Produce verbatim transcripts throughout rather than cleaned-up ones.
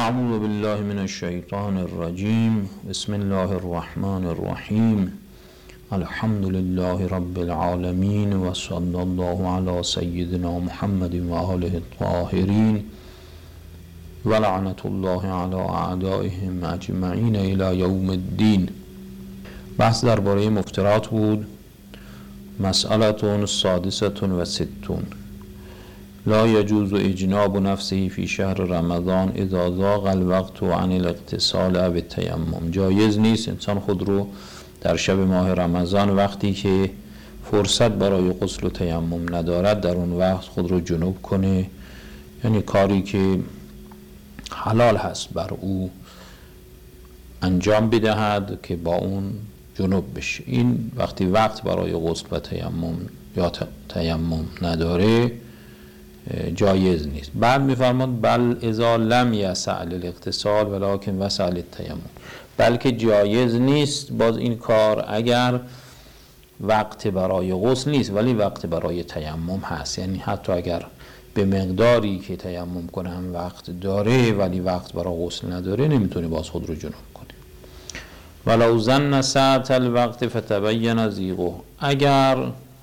اعوذ بالله من الشیطان الرجیم. بسم الله الرحمن الرحیم. الحمد لله رب العالمین و صلی الله علی سیدنا محمد و آله الطاهرین و لعنت الله علی اعدائهم اجمعین الی یوم الدین. بحث درباره مفترات بود. مسئله سادسه و ستون. لا يجوز اجناب نفسه فی شهر رمضان اذا ضاق الوقت عن الاغتسال او التیمم. جایز نیست انسان خود رو در شب ماه رمضان وقتی که فرصت برای غسل و تیمم ندارد در اون وقت خود رو جنوب کنه، یعنی کاری که حلال هست بر او انجام بدهد که با اون جنوب بشه. این وقتی وقت برای غسل و تیمم یا تیمم نداره جایز نیست. بعد میفرماد بل اذا لم یسع الاغتسال ولکن وسع التیمم، بلکه جایز نیست باز این کار اگر وقت برای غسل نیست ولی وقت برای تیمم هست، یعنی حتی اگر به مقداری که تیمم کنه هم وقت داره ولی وقت برای غسل نداره نمیتونه باز خود رو جنوب کنه. ولو ظن ساعة الوقت فتبین ضیقه، اگر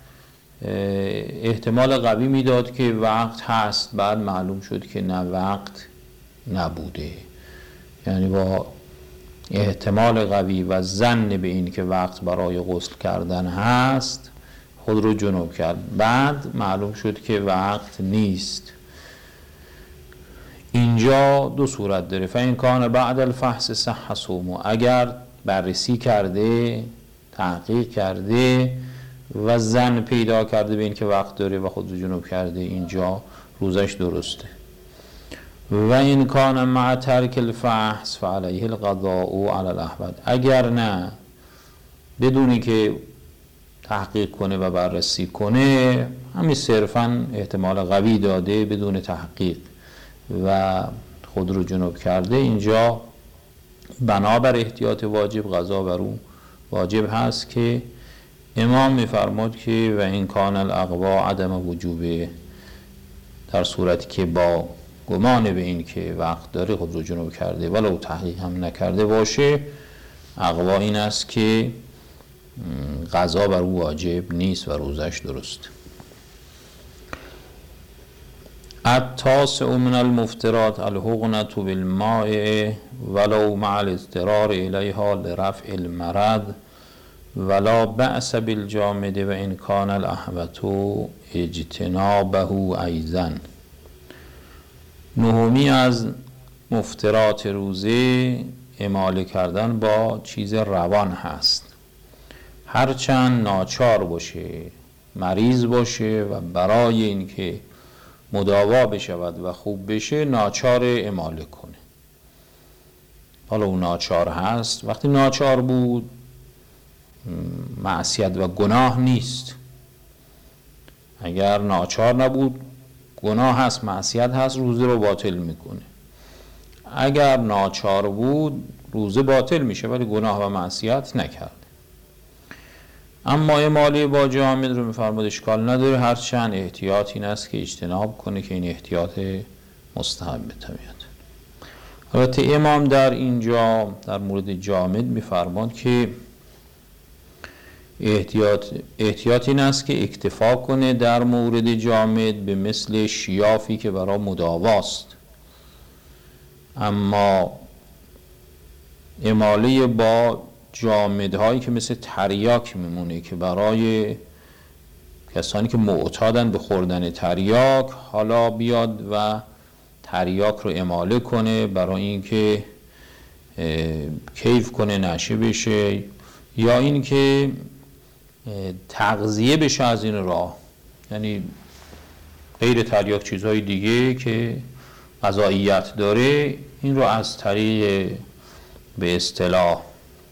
احتمال قوی میداد که وقت هست بعد معلوم شد که نه وقت نبوده، یعنی با احتمال قوی و ظن به این که وقت برای غسل کردن هست خود رو جنوب کرد، بعد معلوم شد که وقت نیست. اینجا دو صورت داره. فإن کان بعد الفحص صح صومه، اگر بررسی کرده تحقیق کرده و ظن پیدا کرده به این که وقت داره و خود رو جنوب کرده اینجا روزش درسته. و این کان مع ترک الفحص فعلیه القضاء علی الاحوط، اگر نه بدونی که تحقیق کنه و بررسی کنه همین صرفا احتمال قوی داده بدون تحقیق و خود رو جنوب کرده، اینجا بنابر احتیاط واجب قضا بر اون واجب هست که امام میفرماد که و این کان الاقوا عدم وجوبه، در صورتی که با گمان به این که وقت داره خود رو جنوب کرده ولو تحقیق هم نکرده باشه، اقوا این است که قضا بر او واجب نیست و روزش درست. التاسع من المفترات الحقنة بالماء ولو مع الاضطرار الیها لرفع المرض ولا بأس بالجامد و ان کان الاحوط اجتنابه ایضا. نهمی از مفترات روزه اعمال کردن با چیز روان هست، هرچند ناچار باشه، مریض باشه و برای اینکه مداوا بشود و خوب بشه ناچار اعمال کنه. حالا اون ناچار هست، وقتی ناچار بود معصیت و گناه نیست. اگر ناچار نبود گناه هست، معصیت هست، روزه رو باطل میکنه. اگر ناچار بود روزه باطل میشه ولی گناه و معصیت نکرد. اما اعمالی با جامد رو میفرماد اشکال نداره، هرچند احتیاط این است که اجتناب کنه که این احتیاط مستحب به طبیعت. البته امام در اینجا در مورد جامد میفرماد که احتیاط احتیاط این است که اکتفا کنه در مورد جامد به مثل شیافی که برای مداواست، اما اعماله با جامدهایی که مثل تریاک میمونه که برای کسانی که معتادن به خوردن تریاک حالا بیاد و تریاک رو اعماله کنه برای اینکه کیف کنه نشه بشه یا اینکه تغذیه بشه از این راه، یعنی غیر تریاک چیزهای دیگه که غذاییت داره این رو از طریق به اصطلاح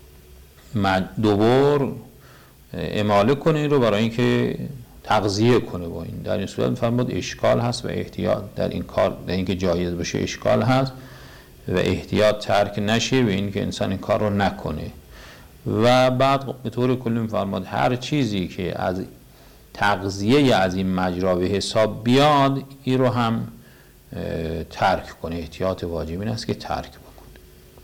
دوبار اعماله کنه، این رو برای اینکه تغذیه کنه با این. در این صورت می‌فرماد اشکال هست و احتیاط در این کار، در اینکه جایز باشه اشکال هست و احتیاط ترک نشه به اینکه انسان این کار رو نکنه. و بعد به طور کلی می‌فرماد هر چیزی که از تغذیه از این مجرا به حساب بیاد این رو هم ترک کنه. احتیاط واجب این است که ترک بکنه.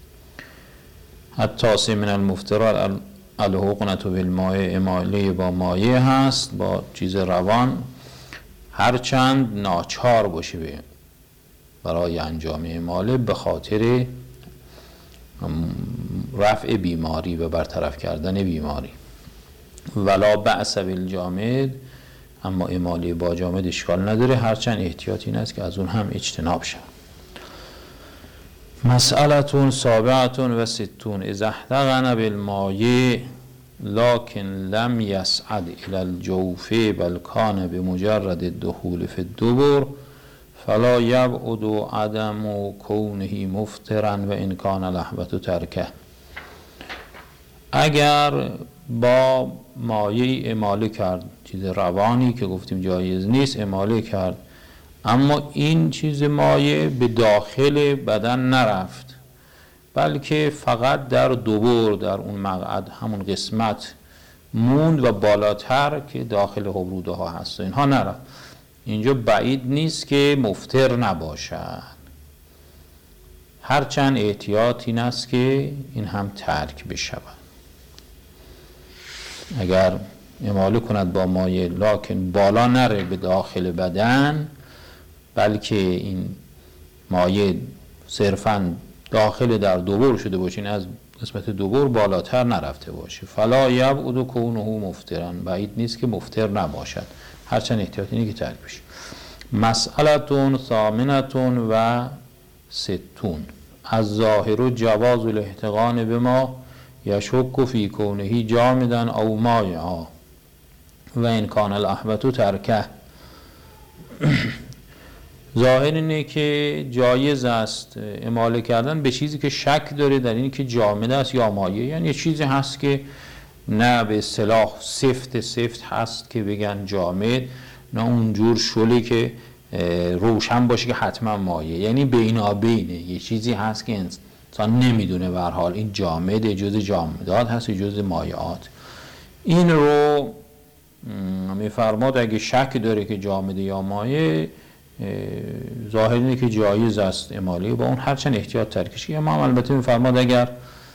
حتی من المفترات الحقنة بالماء، اماله با مایع هست، با چیز روان، هرچند ناچار باشه برای انجام اماله به خاطر رفع بیماری و برطرف کردن بیماری. ولا بأس بالجامد، اما اماله با جامد اشکال نداره، هرچند احتیاط این است که از اون هم اجتناب شد. مسئلتون سابعتون و ستون اذا احتقن بالماء لكن لم يصعد الى الجوف بل كان بمجرد الدخول في الدبر فلا یبعد عدم کونه مفطرا و ان کان لحوة ترکه. اگر با مایع اماله کرد، چیز روانی که گفتیم جایز نیست، اماله کرد، اما این چیز مایع به داخل بدن نرفت بلکه فقط در دبر، در اون مقعد، همون قسمت موند و بالاتر که داخل حبروده ها هست اینها نرفت، اینجا بعید نیست که مفطر نباشد، هرچند احتیاط این است که این هم ترک بشود. اگر اماله کند با مایع لکن بالا نره به داخل بدن بلکه این مایع صرفاً داخل در دبر شده باشه، این از قسمت دبر بالاتر نرفته باشه، فلا یبعد کونه مفطرا، بعید نیست که مفطر نباشد، هرچند احتیاط اینه که ترک بشه. مسئلتون ثامنتون و ستون از ظاهر جواز الاحتقان بما یشک فی کونه جامدا او مایعا و ان کان الاحوط ترکه. ظاهر اینه که جایز است اماله کردن به چیزی که شک داره در این که جامد است یا مایع، یعنی یه چیزی هست که نه به اصطلاح سفت سفت هست که بگن جامد، نه اونجور شلی که روشن باشه که حتما مایع، یعنی بینابینه، یه چیزی هست که انسان نمیدونه به هر حال این جامد جز جامدات هست یا جز مایعات. این رو میفرماد اگه شک داره که جامد یا مایع، ظاهر اینه که جایز است اماله با اون، هرچند احتیاط ترکشی. اما البته میفرماد اگر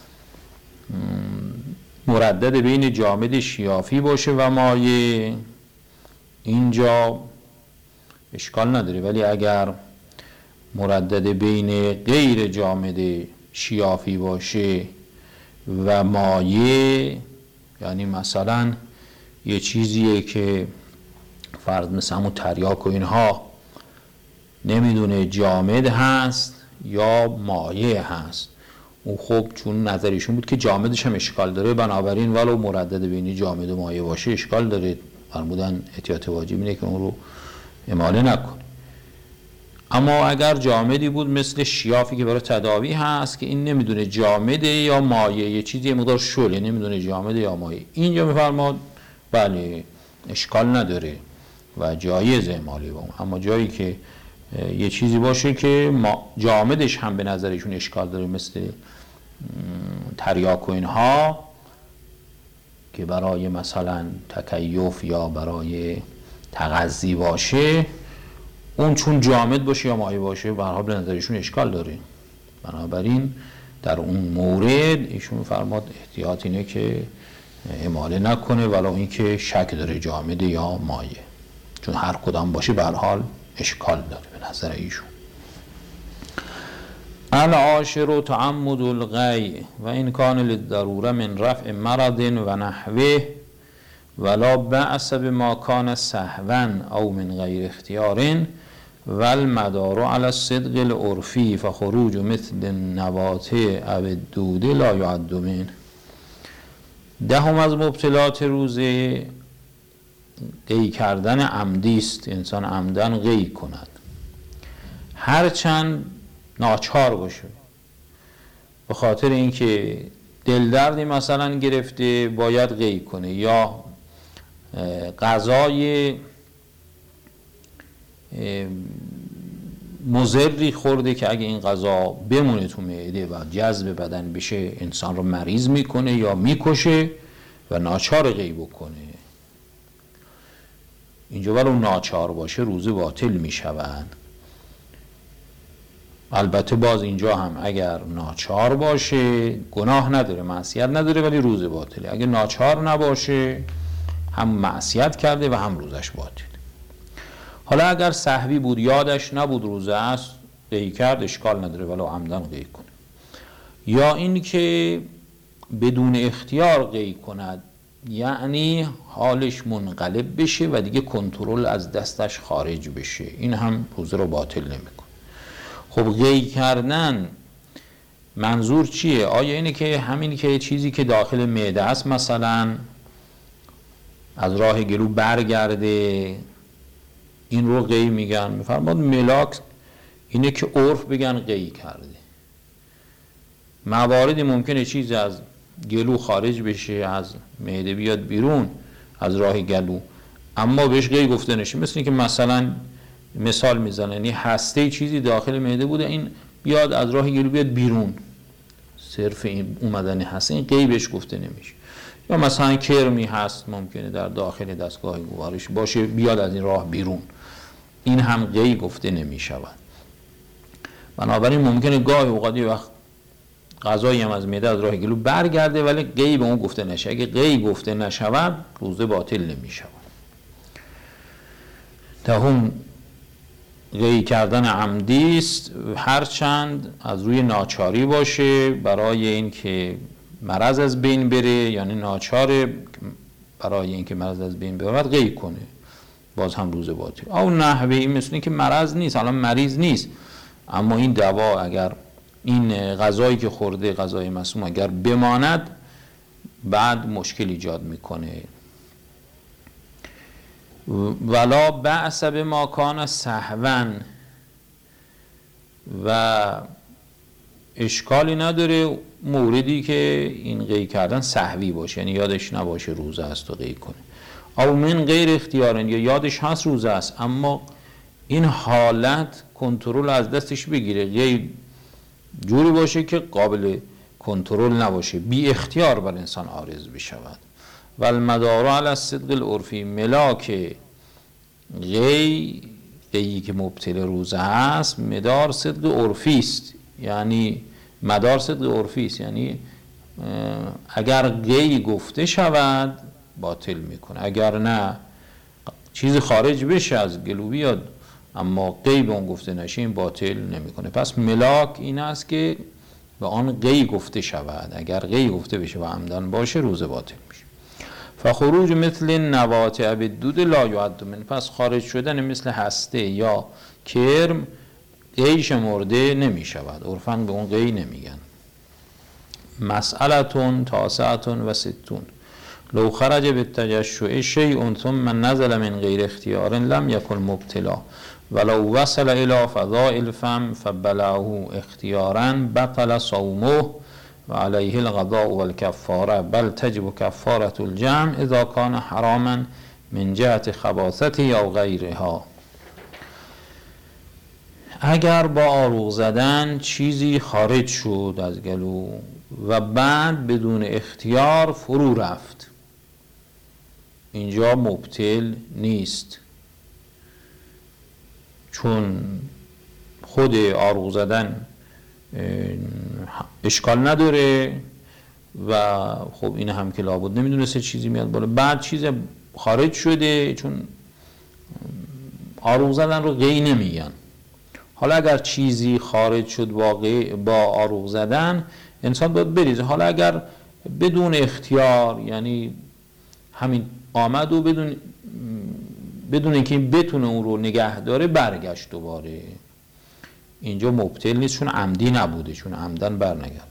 مردد بین جامد شیافی باشه و مایع اینجا اشکال نداره، ولی اگر مردد بین غیر جامد شیافی باشه و مایع، یعنی مثلا یه چیزیه که فرض مثل همون تریاک و اینها نمیدونه جامد هست یا مایع هست، اون خب چون نظریشون بود که جامدش هم اشکال داره، بنابراین ولو مردد بین جامد و مایع باشه اشکال داره، فرمودن احتیاط واجب اینه که اون رو اماله نکنه. اما اگر جامدی بود مثل شیافی که برای تداوی هست که این نمیدونه جامده یا مایع، یه چیزی مقدار شله نمیدونه جامده یا مایع، اینجا میفرماد بله اشکال نداره و جایز اماله با اون. اما جایی که یه چیزی باشه که جامدش هم به نظرشون اشکال داره مثل تریاک و اینها که برای مثلا تکیف یا برای تغذی باشه، اون چون جامد باشه یا مایع باشه به هر حال به نظرشون اشکال داره، بنابراین در اون مورد ایشون فرماد احتیاط اینه که اماله نکنه ولو اینکه شک داره جامد یا مایع، چون هر کدام باشه به هر حال اشکال داره به نظر ایشون. العاشر تعمد الغی و این کان للضروره من رفع مرض و نحوه ولا بأس بما کان سهوا او من غیر اختیار والمدار على الصدق العرفی فخروج مثل النبات او الدود لا يعد من. دهم از مبطلات روزه قی کردن عمدی است، انسان عمدن قی کند هرچند ناچار باشه، به خاطر اینکه دل دردی مثلا گرفته باید قی کنه، یا غذای مضری خورده که اگه این غذا بمونه تو معده و جذب بدن بشه انسان رو مریض میکنه یا میکشه و ناچار قی بکنه، اینجا ولو ناچار باشه روزه باطل میشود. البته باز اینجا هم اگر ناچار باشه گناه نداره، معصیت نداره، ولی روزه باطله. اگر ناچار نباشه هم معصیت کرده و هم روزش باطل. حالا اگر سهوی بود، یادش نبود روزه است، قی کرد، اشکال نداره ولو عمدن قی کنه. یا این که بدون اختیار قی کند، یعنی حالش منقلب بشه و دیگه کنترل از دستش خارج بشه، این هم روزه رو باطل نمیکنه. خب قی کردن منظور چیه؟ آیا اینه که همین که چیزی که داخل معده است مثلا از راه گلو برگرده، این رو قی میگن؟ میفرماد ملاک اینه که عرف بگن قی کرده. مواردی ممکنه چیز از گلو خارج بشه، از معده بیاد بیرون از راه گلو، اما بهش قی گفته نشه. مثل این که مثلا مثال میزنه، یعنی هسته چیزی داخل معده بوده، این بیاد از راه گلو بیاد بیرون، صرف این اومدن هسته، این قی بهش گفته نمیشه. یا مثلا کرمی هست ممکنه در داخل دستگاه گوارش باشه، بیاد از این راه بیرون، این هم قی گفته نمیشود. بنابراین ممکنه گاهی اوقاتی وقت غذایی هم از معده از راه گلو برگرده ولی قی به اون گفته نشه. اگه قی گفته نشود روزه باطل نمیشود. دهم قی کردن عمدی است، هرچند از روی ناچاری باشه، برای اینکه مرض از بین بره، یعنی ناچاره برای اینکه مرض از بین بره قی کنه، باز هم روزه باطل. او نحوی مثل این که مرض نیست، الان مریض نیست، اما این دوا اگر این غذایی که خورده، غذای مسموم، اگر بماند بعد مشکل ایجاد میکنه. ولا بأس بما کان سهوا، و اشکالی نداره موردی که این قی کردن سهوی باشه، یعنی یادش نباشه روزه است و قی کنه. او من غیر اختیارن، یا یادش هست روزه است اما این حالت کنترل از دستش بگیره، قی جوری باشه که قابل کنترل نباشه، بی اختیار بر انسان عارض بشود. و المدار علی الصدق العرفی، ملاک قی، قیی که مبطل روزه است، مدار صدق عرفی است، یعنی مدار صدق عرفی است، یعنی اگر قی گفته شود باطل میکنه، اگر نه چیز خارج بشه از گلو بیاد اما قی به اون گفته نشه این باطل نمیکنه. پس ملاک این است که به آن قی گفته شود، اگر قی گفته بشه و عمدن باشه روزه باطل میشه. فخروج مثل نواتع بالدود لا یعد من، پس خارج شدن مثل هسته یا کرم قی شمرده نمی شود، عرفاً به اون قی نمیگن. مسئلتون تاسعتون و ستون، لو خرج بالتجشع شیء ثم نزل من غیر اختیار لم یکن مبتلا، ولو وصل الى فضاء الفم فبلعه اختیارا بطل صومه و علیه القضاء والکفاره، بل تجب کفاره الجمع اذا کان حراما من جهت خباثته یا غیرها. اگر با آروغ زدن چیزی خارج شد از گلو و بعد بدون اختیار فرو رفت، اینجا مبتل نیست، چون خود آروغ زدن اشکال نداره و خب این هم که لابد نمیدونسته چیزی میاد بالا، بعد چیز خارج شده، چون آروغ زدن رو قی نمیگن. حالا اگر چیزی خارج شد با, با آروغ زدن انسان باید بریزه. حالا اگر بدون اختیار، یعنی همین آمد و بدون بدون اینکه بتونه اون رو نگه داره برگشت دوباره، اینجا مبتل نیست چون عمدی نبوده، چون عمدن برنگرد.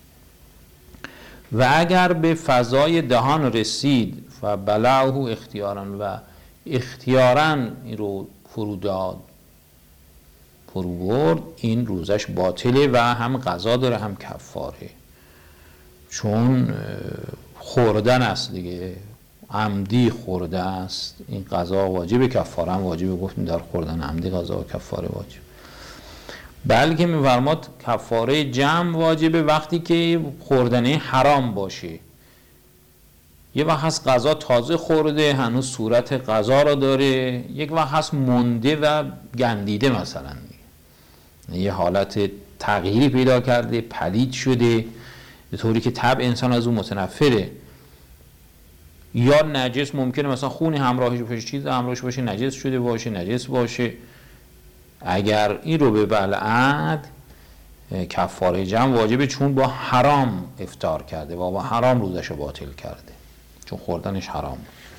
و اگر به فضای دهان رسید و بلعه اختیارا، و اختیارا این رو فرو داد، فرو برد، این روزش باطله و هم قضا داره هم کفاره، چون خوردن است دیگه، عمدی خورده است، این قضا واجب، کفاره هم واجبه. گفتیم در خوردن عمدی قضا و کفاره واجب. بلکه می‌فرماد کفاره جمع واجبه وقتی که خوردنه حرام باشه. یه وقت هست غذا تازه خورده هنوز صورت غذا را داره، یک وقت هست مونده و گندیده مثلا. این رو قضا داره، این هم کفاره داره. و اگر به فضای دهان رسید و بلعه اختیارا، و اختیارا این رو فرو داد، این روزش باطله و هم قضا داره هم کفاره، چون خوردن است دیگه، عمدی خورده است، این قضا واجبه. کفاره هم واجبه. بلکه می‌فرماد کفاره جمع واجبه وقتی که خوردنه حرام باشه. یه وقت هست غذا تازه خورده هنوز صورت غذا را داره، یک وقت هست مونده و گندیده مثلا. یه حالت تغییری پیدا کرده، پلید شده به طوری که طبع انسان از اون متنفره. یا نجس، ممکنه مثلا خونی همراهش باشه، چیز همراهش باشه، نجس شده باشه، نجس باشه. اگر این رو به بلعت کفاره جمع واجبه، چون با حرام افطار کرده و با حرام روزش رو باطل کرده، چون خوردنش حرام.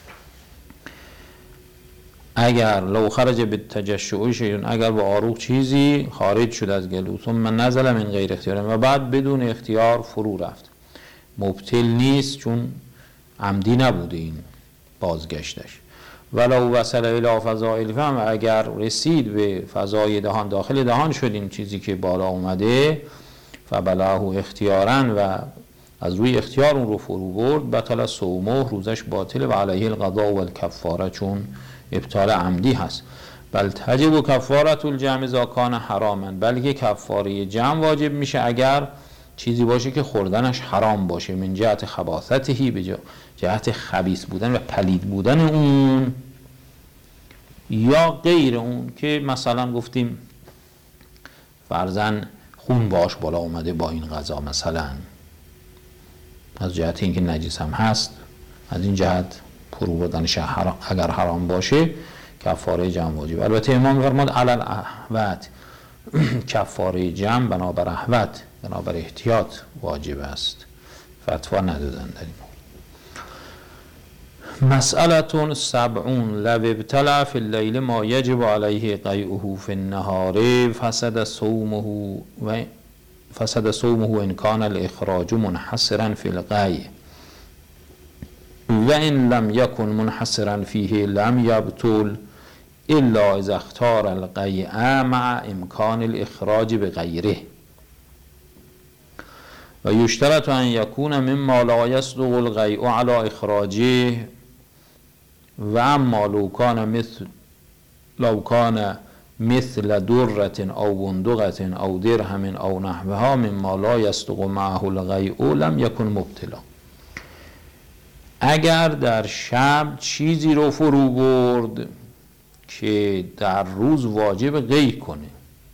اگر لو خرج به تجشع شیء، اگر با آروغ چیزی خارج شد از گلو، ثم نزل من غیر اختیار، و بعد بدون اختیار فرو رفت، مبطل نیست چون عمدی نبوده این بازگشتش. ولو وصل الی فضائل فم، اگر رسید به فضای دهان، داخل دهان شد این چیزی که بالا اومده، فبلعه اختیارا، و از روی اختیار اون رو فرو برد، بطل صومه، روزش باطل، و علیه القضاء و الکفاره، چون ابطال عمدی هست. بل تجب کفارة الجمع اذا کان حراما، بلکه کفاره جمع واجب میشه اگر چیزی باشه که خوردنش حرام باشه، من جهت خباثته، به جهت خبیث بودن و پلید بودن اون، یا غیر اون که مثلا گفتیم فرضاً خون باش بالا اومده با این غذا، مثلا از جهت اینکه نجس هم هست، از این جهت فرو بردنش اگر حرام باشه کفاره جمع واجب. البته امام می‌فرماد علی الاحوط، کفاره جمع بنابر احوط، بنابر احتیاط واجب است، فتوا ندادن در این مورد. مسئله سبعون، لو ابتلع فی اللیل ما یجب علیه قیئه فی النهار فسد صومه و فسد صومه ان کان الاخراج منحصرا فی القیء، و ان لم یکن منحصرا فیه لم یبطل الا اذا اختار القیء مع امکان الاخراج بغیره، و یشترط ان یکون مما لا یصدق القیء علی اخراجه، و اما لو کان مثل لو کان مثل دره او بندقه او درهم او نحوها مما لا یصدق معه القیء لم یکن مبتلا. اگر در شب چیزی رو فرو برد که در روز واجب قی کنه،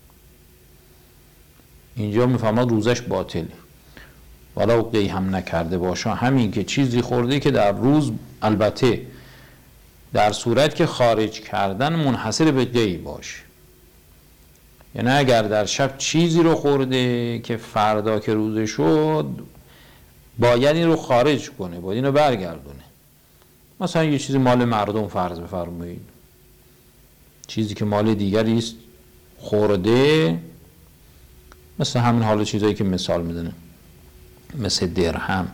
اینجا میفهمد روزش باطله، ولو قی هم نکرده باشه، همین که چیزی خورده که در روز، البته در صورت که خارج کردن منحصر به قی باشه، یعنی اگر در شب چیزی رو خورده که فردا که روزه شد باید این رو خارج کنه، باید این رو برگردونه. مثلا یه چیزی مال مردم فرض بفرمایید، چیزی که مال دیگری است خورده، مثل همین حال چیزایی که مثال میدونه، مثل درهم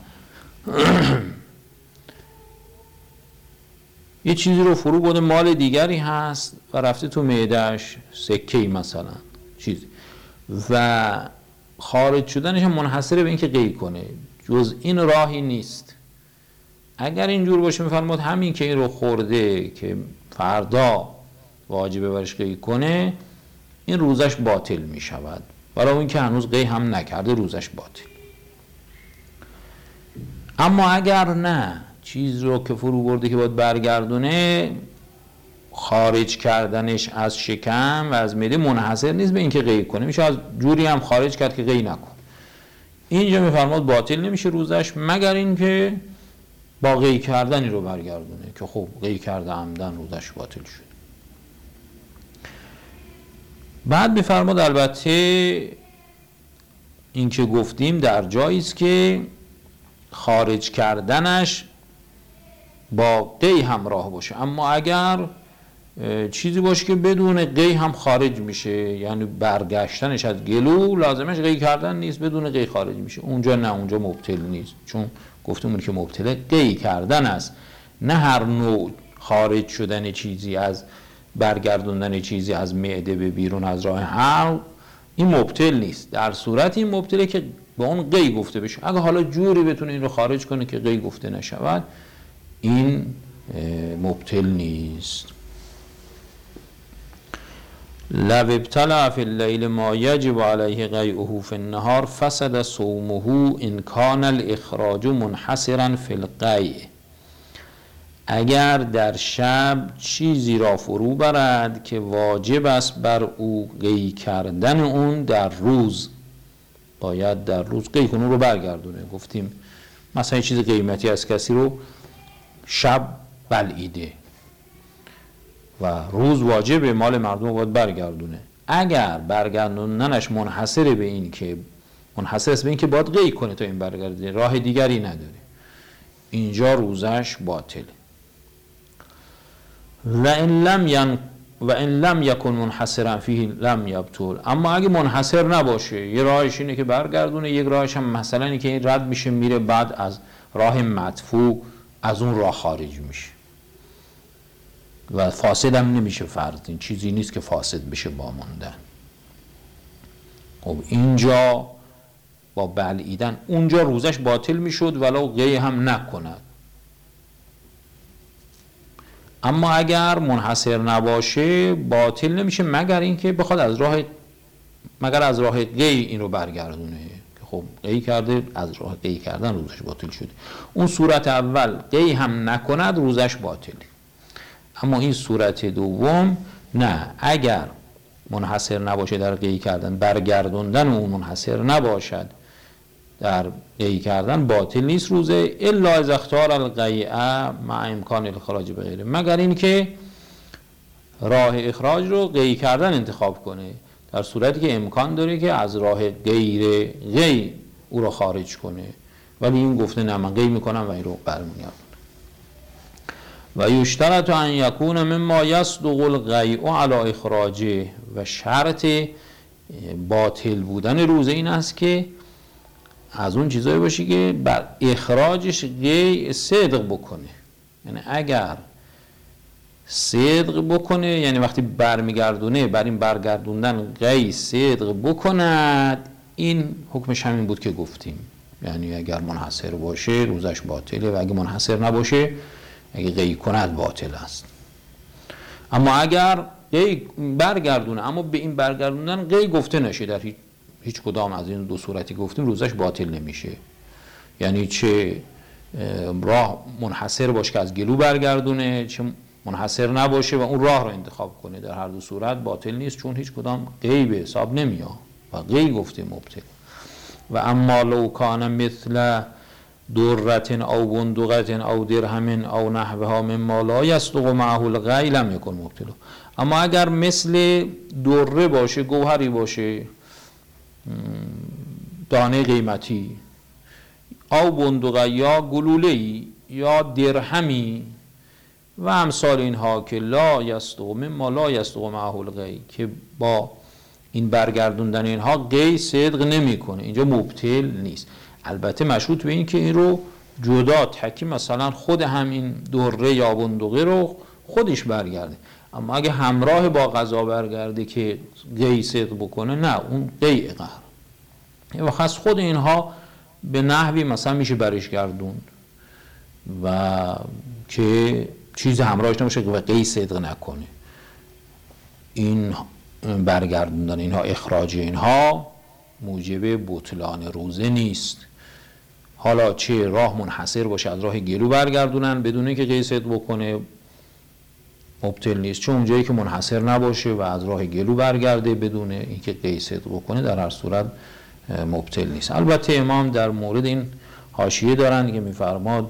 یه چیزی رو فرو برده مال دیگری هست و رفته تو معده‌اش، سکه‌ای مثلا چیزی، و خارج شدنش منحصر به این که قی کنه، جز این راهی نیست. اگر اینجور باشه میفرماد همین که این رو خورده که فردا واجبه برش قی کنه، این روزش باطل می شود، برای اون که هنوز قی هم نکرده روزش باطل. اما اگر نه، چیز رو که فرو برده که باید برگردونه، خارج کردنش از شکم و از معده منحصر نیست به این که قی کنه، میشه از جوری هم خارج کرد که قی نکن. اینجا میفرماد باطل نمیشه روزش، مگر این که با قی کردنی رو برگردونه که خب قی کرده عمدن، روزش باطل شد. بعد میفرماد البته این که گفتیم در جایی است که خارج کردنش با قی همراه باشه، اما اگر چیزی باشه که بدون قی هم خارج میشه، یعنی برگشتنش از گلو لازمش قی کردن نیست، بدون قی خارج میشه، اونجا نه، اونجا مبطل نیست، چون گفتیم که مبطل قی کردن است، نه هر نوع خارج شدن چیزی، از برگردوندن چیزی از معده به بیرون از راه حلق، این مبطل نیست. در صورت این مبطله که به اون قی گفته بشه. اگه حالا جوری بتونه این رو خارج کنه که قی گفته نشود، این مبطل نیست. لو ابتلع فی اللیل ما یجب علیه قیئه فی النهار فسد صومه ان کان الاخراج منحصرا فی القیء. اگر در شب چیزی را فرو برد که واجب است بر او قی کردن اون در روز، باید در روز قی کنه، رو برگردونه. گفتیم مثلا چیز قیمتی از کسی رو شب بلعیده و روز واجبه مال مردم رو باید برگردونه. اگر برگردوندنش منحصر به این که منحصر است به این که باید قی کنه تا این برگرده، راه دیگری نداره، اینجا روزش باطله. و ان لم ین و ان لم یکن منحصرا فیه لم یبطل. اما اگه منحصر نباشه، یه راهش اینه که برگردونه، یک راهش هم مثلا اینه که این رد میشه میره بعد از راه مدفوع از اون راه خارج میشه و فاسد هم نمیشه فرض، این چیزی نیست که فاسد بشه با ماندن. خب اینجا با بلعیدن اونجا روزش باطل میشد ولو قی هم نکند. اما اگر منحصر نباشه باطل نمیشه مگر اینکه بخواد از راه مگر از راه قی این رو برگردونه که خب قی کرده، از راه قی کردن روزش باطل شده. اون صورت اول قی هم نکند روزش باطله. اما این صورت دوم نه، اگر منحصر نباشه در قی کردن، برگردوندن اون منحصر نباشد در قی کردن، باطل نیست روزه، الا از اختار القیع مع امکان الاخراج به غیره، مگر این که راه اخراج رو قی کردن انتخاب کنه، در صورتی که امکان داره که از راه غیر قی او رو خارج کنه، ولی این گفته نه من قی میکنم و این رو برمیگردم. و یشترط ان یکون مما یصدق القیع علی اخراجه. و شرط باطل بودن روزه این است که از اون چیزایی باشه که بر اخراجش قی صدق بکنه. یعنی اگر صدق بکنه، یعنی وقتی برمیگردونه بر این برگردوندن قی صدق بکند، این حکمش همین بود که گفتیم. یعنی اگر منحصر باشه روزش باطله و اگر منحصر نباشه اگه قی کند باطل است. اما اگر قی برگردونه اما به این برگردوندن قی گفته نشه در هیچ هیچ کدام از این دو صورتی گفتیم، روزش باطل نمیشه. یعنی چه راه منحصر باشه که از گلو برگردونه، چه منحصر نباشه و اون راه رو انتخاب کنه، در هر دو صورت باطل نیست، چون هیچ کدام قی به حساب نمیاد و قی گفته مبطل. و اما لو کان مثل درت او بندقت او درهم او نحوها مما لا یصدق معه القی لم یکن مبطل. اما اگر مثل دره باشه، گوهری باشه، دانه قیمتی، او بندقه یا گلوله‌ای یا درهمی و امثال اینها که لا یصدق مما لا یصدق معه القی، که با این برگردوندن اینها قی صدق نمیکنه، اینجا مبطل نیست. البته مشروط به این که این رو جدا تکی مثلا خود همین دره یا بندقه رو خودش برگرده. اما اگه همراه با قضا برگرده که قی صدق بکنه، نه، اون قی قهر. و خاص خود اینها به نحوی مثلا میشه برش گردون و که چیز همراهش نمیشه و قی صدق نکنه. این برگردوندن اینها، اخراج اینها موجب بطلان روزه نیست. حالا چه راه منحصر باشه از راه گلو برگردونن بدون اینکه قی صدق بکنه مبطل نیست، چون اونجایی که منحصر نباشه و از راه گلو برگرده بدون اینکه قی صدق بکنه در هر صورت مبطل نیست. البته امام در مورد این حاشیه دارن که میفرماد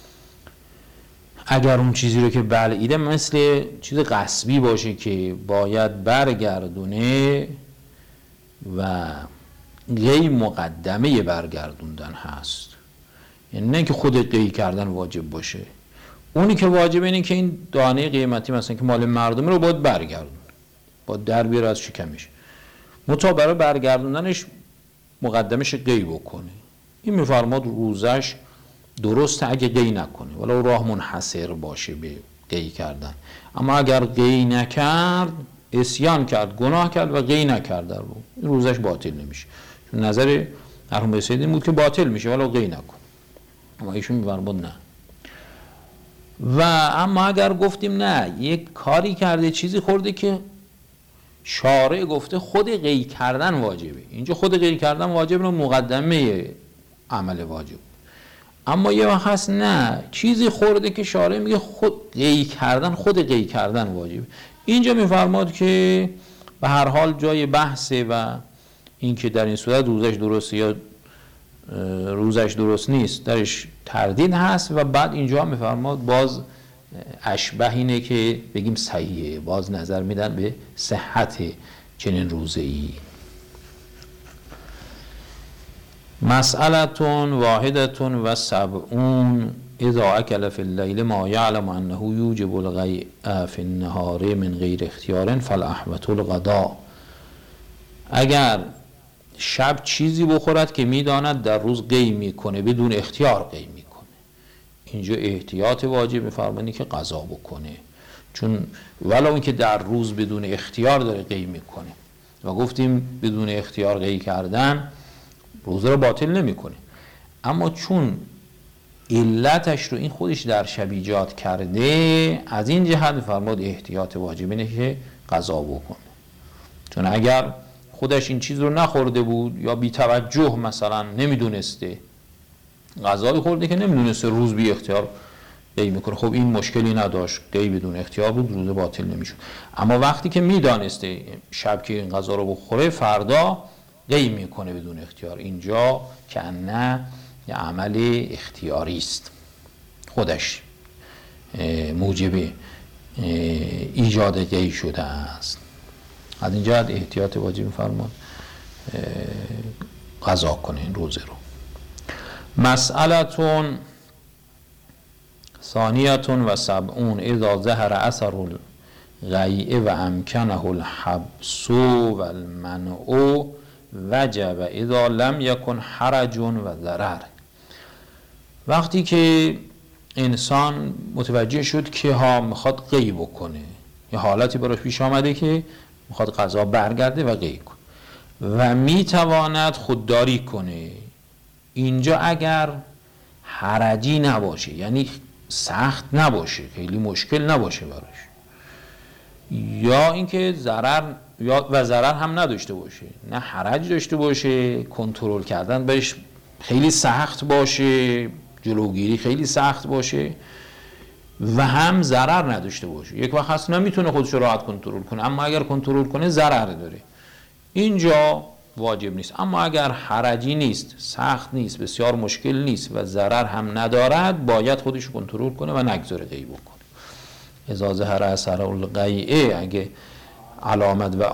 اگر اون چیزی رو که بلعیده مثل چیز غصبی باشه که باید برگردونه و قی مقدمه برگردوندن هست، یعنی نه که خود قی کردن واجب باشه، اونی که واجب اینه که این دانه قیمتی مثلا که مال مردمه رو باید برگردون، باید در بیاره از شکمش، متا برای برگردوندنش مقدمش قی بکنه. این میفرماد روزش درسته اگه قی نکنه ولو راه منحصر باشه به قی کردن. اما اگر قی نکرد، عصیان کرد، گناه کرد و قی نکرد در رو، این روزش باطل نمیشه. چون نظر مرحوم سید این بود که باطل میشه ولو قی نکن، اما ایشون میفرماد نه. و اما اگر گفتیم نه، یک کاری کرده چیزی خورده که شارع گفته خود قی کردن واجبه، اینجا خود قی کردن واجب رو مقدمه عمل واجب، اما یه وقت هست نه چیزی خورده که شارع میگه خود قی کردن، خود قی کردن واجبه. اینجا میفرماد که به هر حال جای بحثه و این که در این صورت روزش درسته یا روزش درست نیست درش تردید هست. و بعد اینجا میفرماد باز اشبه اینه که بگیم صحیحه، باز نظر میدن به صحت چنین روزه‌ای. مسئلتون واحدتون و سبعون اذا اکل فی اللیل ما یعلم انه یوجب الغیء فی النهار من غیر اختیار فالاحوط الغداء. اگر شب چیزی بخورد که میداند در روز قی میکنه، بدون اختیار قی میکنه، اینجا احتیاط واجب میفرمانی که قضا بکنه، چون ولو اینکه در روز بدون اختیار داره قی میکنه و گفتیم بدون اختیار قی کردن روزه رو باطل نمیکنه، اما چون علتش رو این خودش در شب ایجاد کرده، از این جهت فرمود احتیاط واجب اینه که قضا بکنه. چون اگر خودش این چیز رو نخورده بود یا بی توجه مثلا نمیدونسته غذایی خورده که نمیدونسته روز بی اختیار قی میکنه، خب این مشکلی نداشت، قی بدون اختیار بود، روزه باطل نمیشد. اما وقتی که میدانسته شب که این غذا رو بخوره فردا قی میکنه بدون اختیار، اینجا که نه یه عمل اختیاری است، خودش موجب ایجاد قی شده است. از این جهت احتیاط واجب می‌فرماد قضا کنه این روزه رو. مسئلتون ثانیتون و سبعون اذا ظهر اثر الغیء و امکنه الحبس و المنع وجب اذا لم یکن حرج و ضرر. وقتی که انسان متوجه شد که ها میخواد قی بکنه، یه حالتی براش پیش آمده که میخواد قضا برگرده و قی کنه و میتواند خودداری کنه، اینجا اگر حرجی نباشه، یعنی سخت نباشه، خیلی مشکل نباشه براش، یا اینکه ضرر و ضرر هم نداشته باشه، نه حرج داشته باشه، کنترل کردن بهش خیلی سخت باشه، جلوگیری خیلی سخت باشه و هم ضرر نداشته باشه. یک وقت هست نمیتونه خودش رو راحت کنترل کنه، اما اگر کنترل کنه ضرر داره، اینجا واجب نیست. اما اگر حرجی نیست، سخت نیست، بسیار مشکل نیست و ضرر هم ندارد، باید خودش رو کنترل کنه و نگذاره قی بکنه. اذا ظهر اثر الغیء، اگه علامت و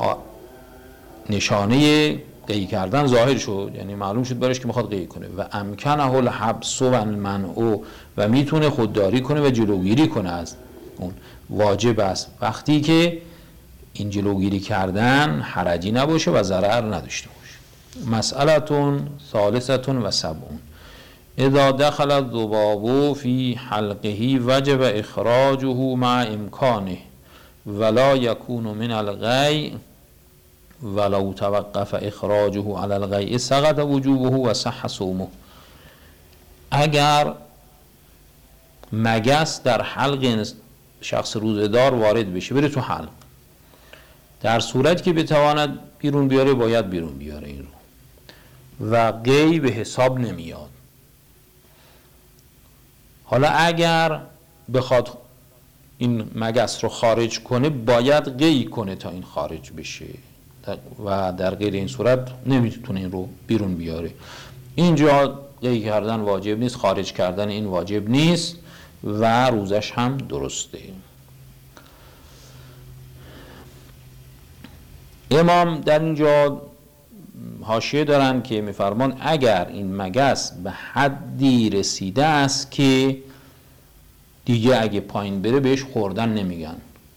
نشانه قی کردن ظاهر شد، یعنی معلوم شد برش که میخواد قی کنه، و امکنه الحبس و المنع، و میتونه خودداری کنه و جلوگیری کنه از اون، واجب است وقتی که این جلوگیری کردن حرجی نباشه و ضرر نداشته باشه. مسئلتون ثالثتون و سبعون اذا دخل الذباب فی حلقه وجب اخراجه مع امکانه ولا یکون من الغیء ولو توقف اخراجه على الغیء سقط وجوبه و صح صومه. اگر مگس در حلق شخص روزه‌دار وارد بشه، بره تو حلق، در صورت که بتواند بیرون بیاره باید بیرون بیاره این رو و قی به حساب نمیاد. حالا اگر بخواد این مگس رو خارج کنه باید قی کنه تا این خارج بشه و در غیر این صورت نمیتونه این رو بیرون بیاره. اینجا قی کردن واجب نیست، خارج کردن این واجب نیست و روزش هم درسته. امام در اینجا حاشیه دارن که میفرمان اگر این مگس به حدی رسیده است که دیگه اگه پایین بره بهش خوردن نمیگن،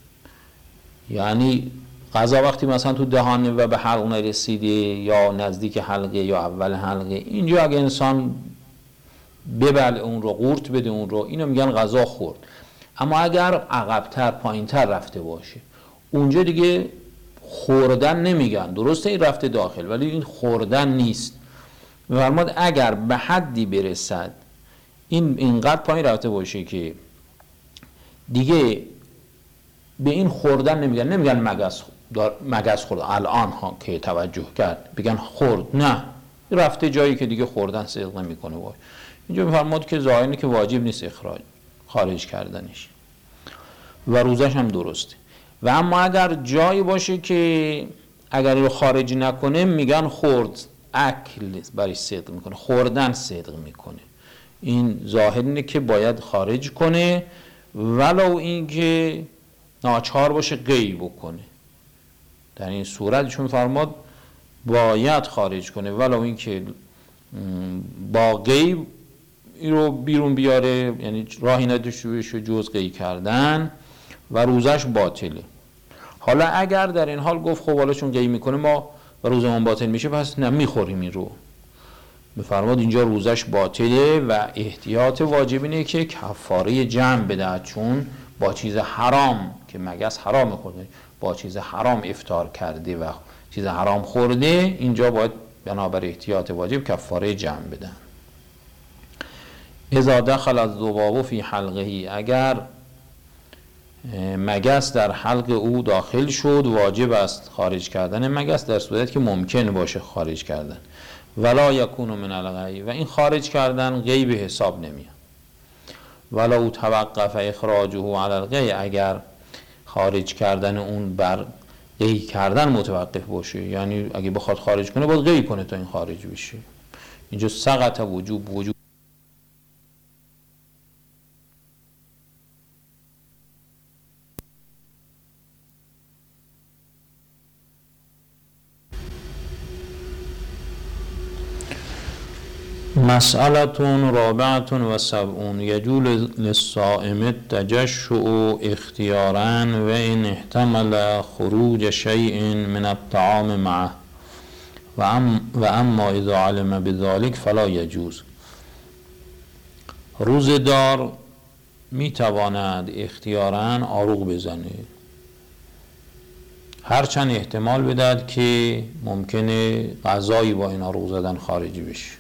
یعنی غذا وقتی مثلا تو دهانه و به حلق نرسیده یا نزدیک حلقه یا اول حلقه، اینجا اگه انسان ببلع اون رو، قورت بده اون رو، اینو میگن غذا خورد. اما اگر عقب‌تر پایین‌تر رفته باشه اونجا دیگه خوردن نمیگن، درسته این رفته داخل ولی این خوردن نیست. می‌فرماد اگر به حدی برسد این اینقدر پایین رفته باشه که دیگه به این خوردن نمیگن، نمیگن مگس مگس خورد الان ها که توجه کرد بگن خورد، نه رفته جایی که دیگه خوردن صدق نمیکنه. اینجا میفرماد که ظاهر اینه که واجب نیست اخراج خارج کردنش و روزش هم درسته. و اما اگر جایی باشه که اگر رو خارج نکنه میگن خورد اکل برای صدق میکنه، خوردن صدق میکنه. این ظاهر اینه که باید خارج کنه ولو اینکه ناچار باشه قی بکنه. در این صورت چون فرماد باید خارج کنه ولو اینکه با قی رو بیرون بیاره، یعنی راهی نداشته جز قی کردن و روزش باطله. حالا اگر در این حال گفت خب حالا چون قی میکنه ما و روزمون باطل میشه پس نمیخوریم این رو، بفرماد اینجا روزش باطله و احتیاط واجب اینه که کفاره جمع بده، چون با چیز حرام که مگس حرام خورده، با چیز حرام افطار کرده و چیز حرام خورده، اینجا باید بنابر احتیاط واجب کفاره جمع بدن. اذا دخل الذباب فی حلقه، اگر مگس در حلق او داخل شد واجب است خارج کردن مگس در صورت که ممکن باشه خارج کردن. ولا یکون من الغی، و این خارج کردن غی به حساب نمیاد. ولا توقف اخراجه علی الغی، اگر خارج کردن اون بر غی کردن متوقف باشه، یعنی اگه بخواد خارج کنه باید غی کنه تا این خارج بشه. اینجا سقط وجوب وجوب مسئله رابعه و سبعون یجوز للصائم التجشع اختیارا و ان احتمل خروج شیء من الطعام معه و, ام و اما اذا علم بذلك فلا یجوز. روزدار میتواند اختیارا آروغ بزنه هرچند احتمال بدهد که ممکنه غذایی با این آروغ زدن خارجی بشه.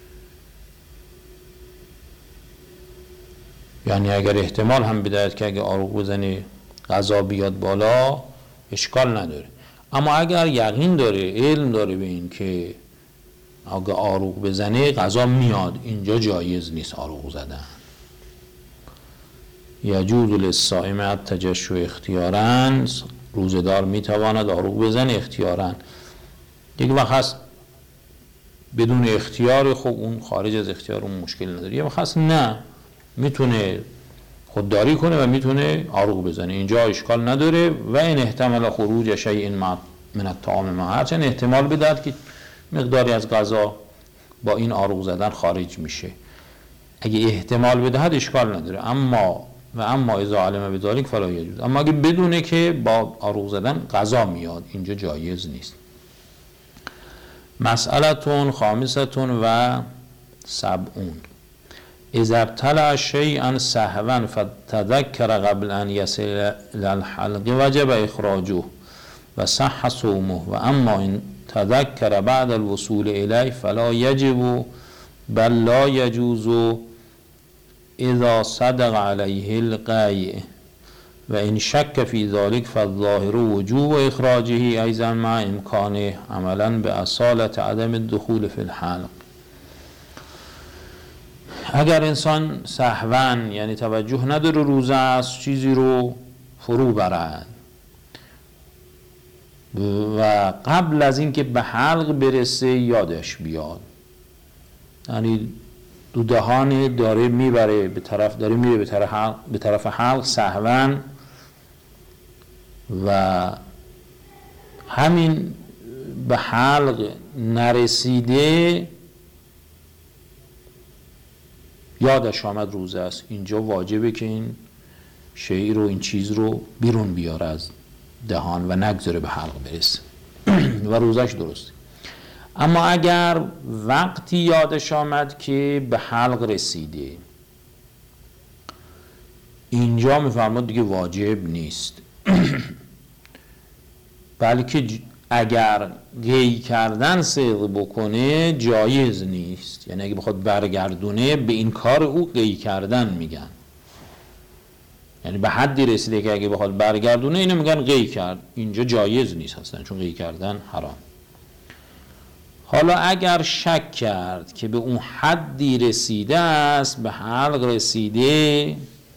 یعنی اگر احتمال هم بدهد که اگه آروغ بزنه غذا بیاد بالا اشکال نداره، اما اگر یقین داره علم داره به این که اگه آروغ بزنه غذا میاد، اینجا جایز نیست آروغ زدن. یجوز للصائم التجشع اختیارا، روزدار میتواند آروغ بزنه اختیارا. دیگه وقت هست بدون اختیار، خب اون خارج از اختیار اون مشکل نداره. یه وقت هست نه، میتونه خودداری کنه و میتونه آروغ بزنه، اینجا اشکال نداره. و این احتمال خروج شیء من الطعام ما، هرچند احتمال بدهد که مقداری از غذا با این آروغ زدن خارج میشه، اگه احتمال بدهد اشکال نداره. اما و اما اذا علم بذلك فلا یجوز، اما اگه بدونه که با آروغ زدن غذا میاد، اینجا جایز نیست. مسئله خامسه و سبعون اذا ابتلع شيئا سهوا فتذكر قبل ان يصل الى الحلق وجب اخراجه و صح صومه و اما ان تذكر بعد الوصول اليه فلا يجب بل لا يجوز اذا صدق عليه القيء و ان شك في ذلك فالظاهر وجوب اخراجه ايضا مع امكانه عملا باصالة عدم الدخول في الحلق. اگر انسان سهوا یعنی توجه نداره روزه است چیزی رو فرو برد و قبل از اینکه به حلق برسه یادش بیاد، یعنی دو دهان داره میبره به طرف داره میره به طرف حلق به طرف حلق سهوا و همین به حلق نرسیده یادش آمد روزه است، اینجا واجبه که این شیء رو این چیز رو بیرون بیاره از دهان و نگذاره به حلق برسه و روزش درسته. اما اگر وقتی یادش آمد که به حلق رسیده، اینجا میفرماد دیگه واجب نیست بلکه اگر قی کردن صدق بکنه جایز نیست. یعنی اگه بخواد برگردونه به این کار او قی کردن میگن، یعنی به حدی رسیده که اگه بخواد برگردونه اینو میگن قی کرد، اینجا جایز نیست اصلا چون قی کردن حرام. حالا اگر شک کرد که به اون حدی رسیده است، به حلق رسیده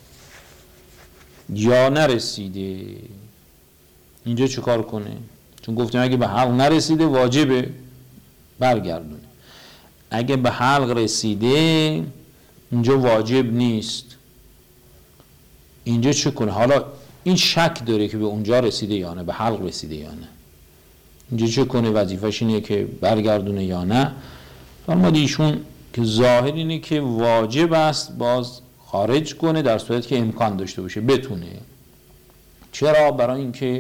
یا نرسیده، اینجا چه کار کنه؟ چون گفتیم اگه به حلق نرسیده واجبه برگردونه، اگه به حلق رسیده اینجا واجب نیست. اینجا چه کنه؟ حالا این شک داره که به اونجا رسیده یا نه، به حلق رسیده یا نه. اینجا چه کنه؟ وظیفش اینه که برگردونه یا نه؟ فرمود ایشون که ظاهر اینه که واجب است باز خارج کنه در صورت که امکان داشته باشه بتونه. چرا؟ برای اینکه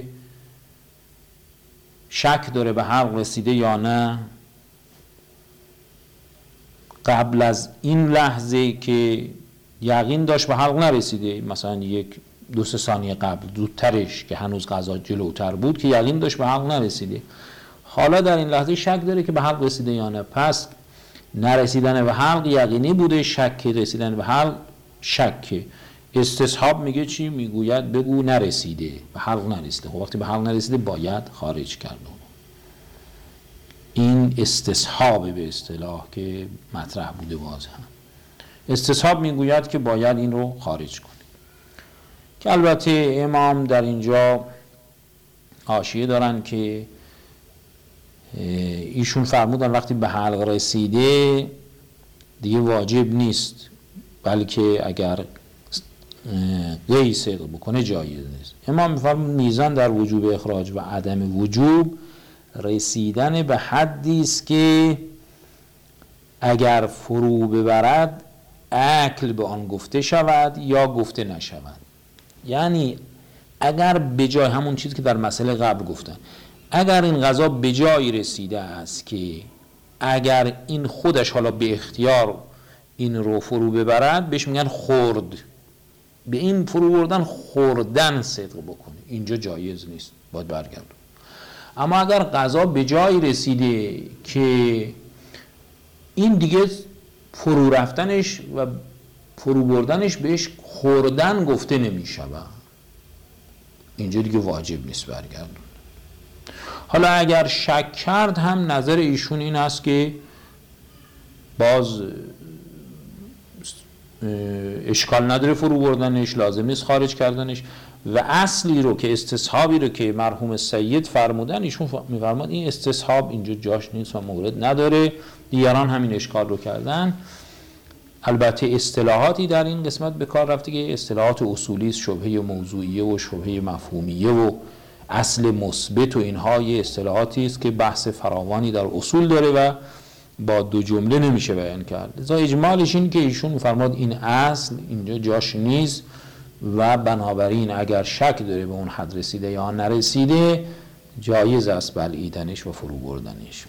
شک داره به حلق رسیده یا نه. قبل از این لحظه که یقین داشت به حلق نرسیده، مثلا یک دو سه ثانیه قبل زودترش که هنوز قضا جلوتر بود که یقین داشت به حلق نرسیده، حالا در این لحظه شک داره که به حلق رسیده یا نه. پس نرسیدن به حلق یقینی بوده، شک رسیدن به حلق شک. استصحاب میگه چی؟ میگوید بگو نرسیده، به حلق نرسیده. خب وقتی به حلق نرسیده باید خارج کرد. این استصحاب به اصطلاح که مطرح بوده باز هم. استصحاب میگوید که باید این رو خارج کنی. که البته امام در اینجا حاشیه دارن که ایشون فرمودن وقتی به حلق رسیده دیگه واجب نیست، بلکه اگر غی صدق بکنه جایز نیست. امام میفرمود میزان در وجوب اخراج و عدم وجوب رسیدن به حدی است که اگر فرو ببرد اکل به آن گفته شود یا گفته نشود. یعنی اگر به جای همون چیزی که در مسئله قبل گفتن، اگر این غذا به جایی رسیده است که اگر این خودش حالا به اختیار این رو فرو ببرد بهش میگن خورد، به این فرو بردن خوردن صدق بکنه، اینجا جایز نیست، باید برگرد. اما اگر غذا به جایی رسیده که این دیگه فرو رفتنش و فرو بردنش بهش خوردن گفته نمی شود، اینجا دیگه واجب نیست برگردون. حالا اگر شک کرد هم نظر ایشون این است که باز اشکال نداره فرو بردنش، لازم نیست خارج کردنش. و اصلی رو که استصحابی رو که مرحوم سید فرمودن، ایشون میفرماد این استصحاب اینجا جاش نیست و مورد نداره، دیگران همین اشکال رو کردن. البته اصطلاحاتی در این قسمت به کار رفته که اصطلاحات اصولی است، شبهه موضوعیه و شبهه مفهومیه و اصل مثبت و اینها یه اصطلاحاتی است که بحث فراوانی در اصول داره و با دو جمله نمیشه بیان کرد. لذا اجمالش این که ایشون میفرماد این اصل اینجا جاش نیست و بنابراین اگر شک داره به اون حد رسیده یا نرسیده جایز است بلعیدنش و فرو بردنش.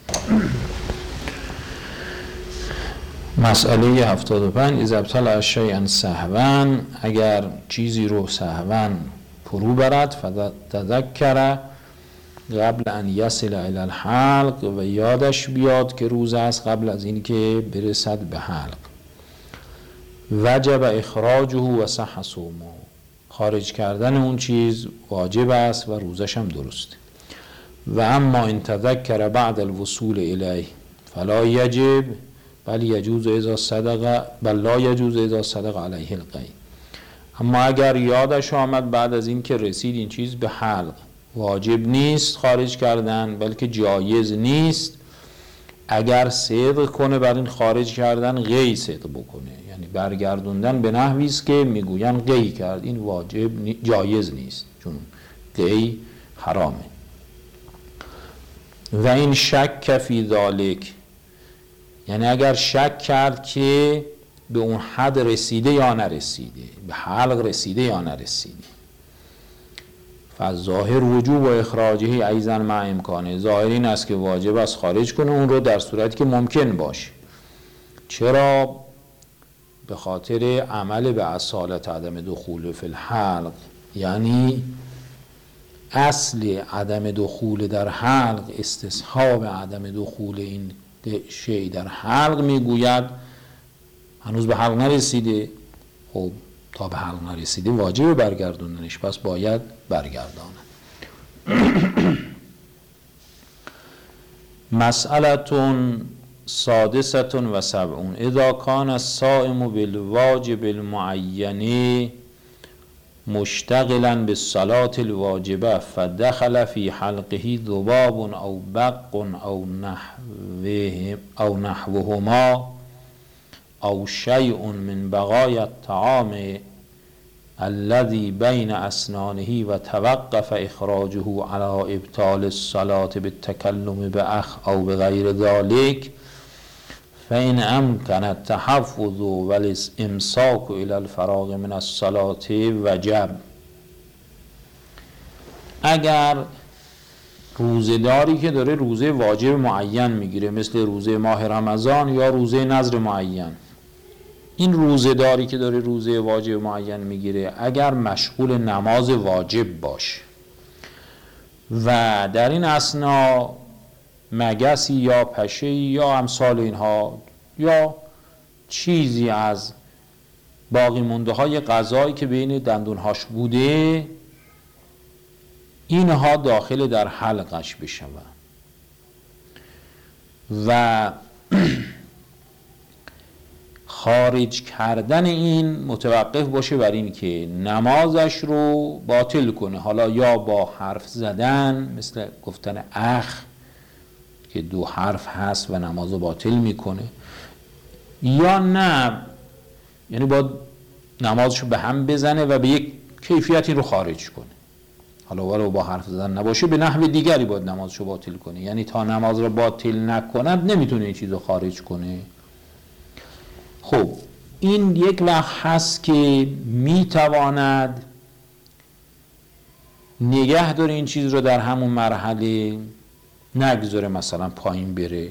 مسئله هفتاد و پنج اذا ابتلع شیئا سهوا، اگر چیزی رو سهوا فرو برد فتذکر قبل ان یصل الی الحلق، و یادش بیاد که روز است قبل از این که برسد به حلق، وجب اخراجه و صح صومه، خارج کردن اون چیز واجب است و روزش هم درسته. و اما ان تذکر بعد الوصول الیه فلا یجب بل یجوز اذا صدق بل لا یجوز اذا صدق علیه القی. اما اگر یادش آمد بعد از این که رسید این چیز به حلق، واجب نیست خارج کردن بلکه جایز نیست. اگر صدق کنه بر این خارج کردن غی صدق بکنه، یعنی برگردوندن به نحوی است که میگوین غی کرد، این واجب نی... جایز نیست چون غی حرامه. و این شک فی ذالک، یعنی اگر شک کرد که به اون حد رسیده یا نرسیده، به حلق رسیده یا نرسیده، فظاهر وجوب و اخراجه ایضا مع امکانه، ظاهر این است که واجب است خارج کنه اون رو در صورتی که ممکن باشه. چرا؟ به خاطر عمل به اصالت عدم دخول فی الحلق، یعنی اصل عدم دخول در حلق، استصحاب عدم دخول این شیء در حلق میگوید هنوز به حلق نرسیده، خب تا به حلق نرسیده واجب برگردوندنش، پس باید برگردانه. مسئلتون سادستون و سبعون اذا کان الصائم بالواجب المعین مشتغلا بالصلاة الواجبه فدخل في حلقه ذباب او بق او نحوه او نحوهما او شیء من بقای الطعام الذي بين اسنانه و توقف اخراجه على ابطال الصلاة بالتكلم باخ او بغیر ذلك فإن امکن التحفظ والامساك الى الفراغ من الصلاة وجب. اگر روزه‌داری که داره روزه واجب معین میگیره مثل روزه ماه رمضان یا روزه نذر معین، این روزه‌داری که داره روزه واجب معین میگیره اگر مشغول نماز واجب باشه و در این اثنا مگسی یا پشه یا امثال اینها یا چیزی از باقی مونده های غذایی که بین دندونهاش بوده اینها داخل در حلقش بشن و خارج کردن این متوقف باشه بر این که نمازش رو باطل کنه، حالا یا با حرف زدن مثل گفتن اخ که دو حرف هست و نماز رو باطل میکنه، یا نه یعنی با نمازش رو به هم بزنه و به یک کیفیتی رو خارج کنه، حالا ولو با حرف زدن نباشه به نحو دیگری باید نمازش رو باطل کنه، یعنی تا نماز رو باطل نکند نمیتونه این چیز رو خارج کنه. خب این یک وقت هست که میتواند نگه داره این چیز رو در همون مرحله، نگذاره مثلا پایین بره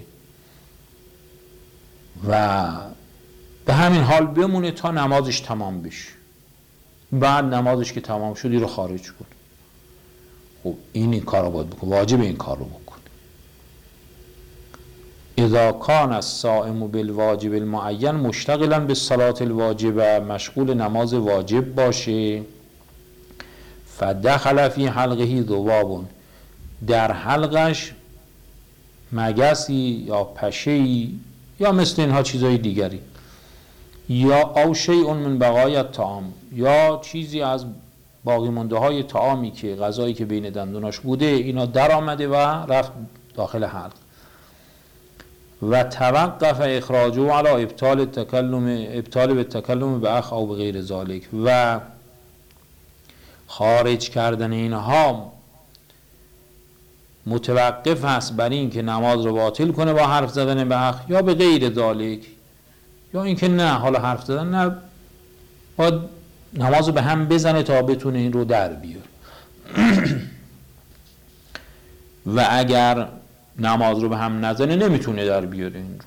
و به همین حال بمونه تا نمازش تمام بشه، بعد نمازش که تمام شدی رو خارج کن. خب این این کار رو باید بکن، واجب این کار رو بکن. اذا کان الصائم بالواجب المعین مشتغلا بالصلاة الواجبه، مشغول نماز واجب باشه، فدخل فی حلقه ذباب، در حلقش مگسی یا پشه‌ای یا مثل اینها چیزای دیگری، یا او شیء من بقای الطعام، یا چیزی از باقی مانده های طعامی که غذایی که بین دندوناش بوده اینا در آمده و رفت داخل حلق و توقف اخراجه علی ابطال التکلم ابطال بالتکلم باخ او بغیر ذلك، و خارج کردن اینها متوقف هست بر این که نماز رو باطل کنه با حرف زدن به اخ یا به غیر ذلك، یا اینکه نه حالا حرف زدن نه، باید نماز رو به هم بزنه تا بتونه این رو در بیاره. و اگر نماز رو به هم نزنه نمیتونه در بیاره این رو.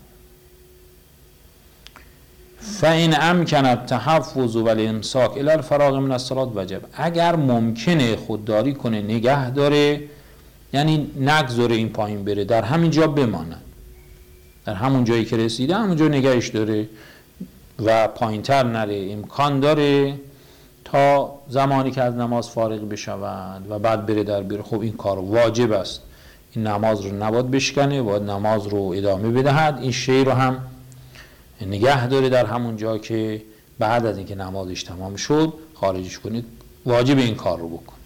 فإن امکن التحفظ والامساک الی الفراغ من الصلاة وجب، اگر ممکنه خودداری کنه نگه داره، یعنی نگذاره این پایین بره، در همین جا بمانه، در همون جایی که رسیده همونجا نگهش داره و پایین تر نره، امکان داره تا زمانی که از نماز فارغ بشود و بعد بره در بیاره. خب این کار واجب است، این نماز رو نباید بشکنه، باید نماز رو ادامه بدهد، این شی رو هم نگه داره در همون جا که بعد از اینکه نمازش تمام شد خارجش کنید، واجب این کار رو بکن.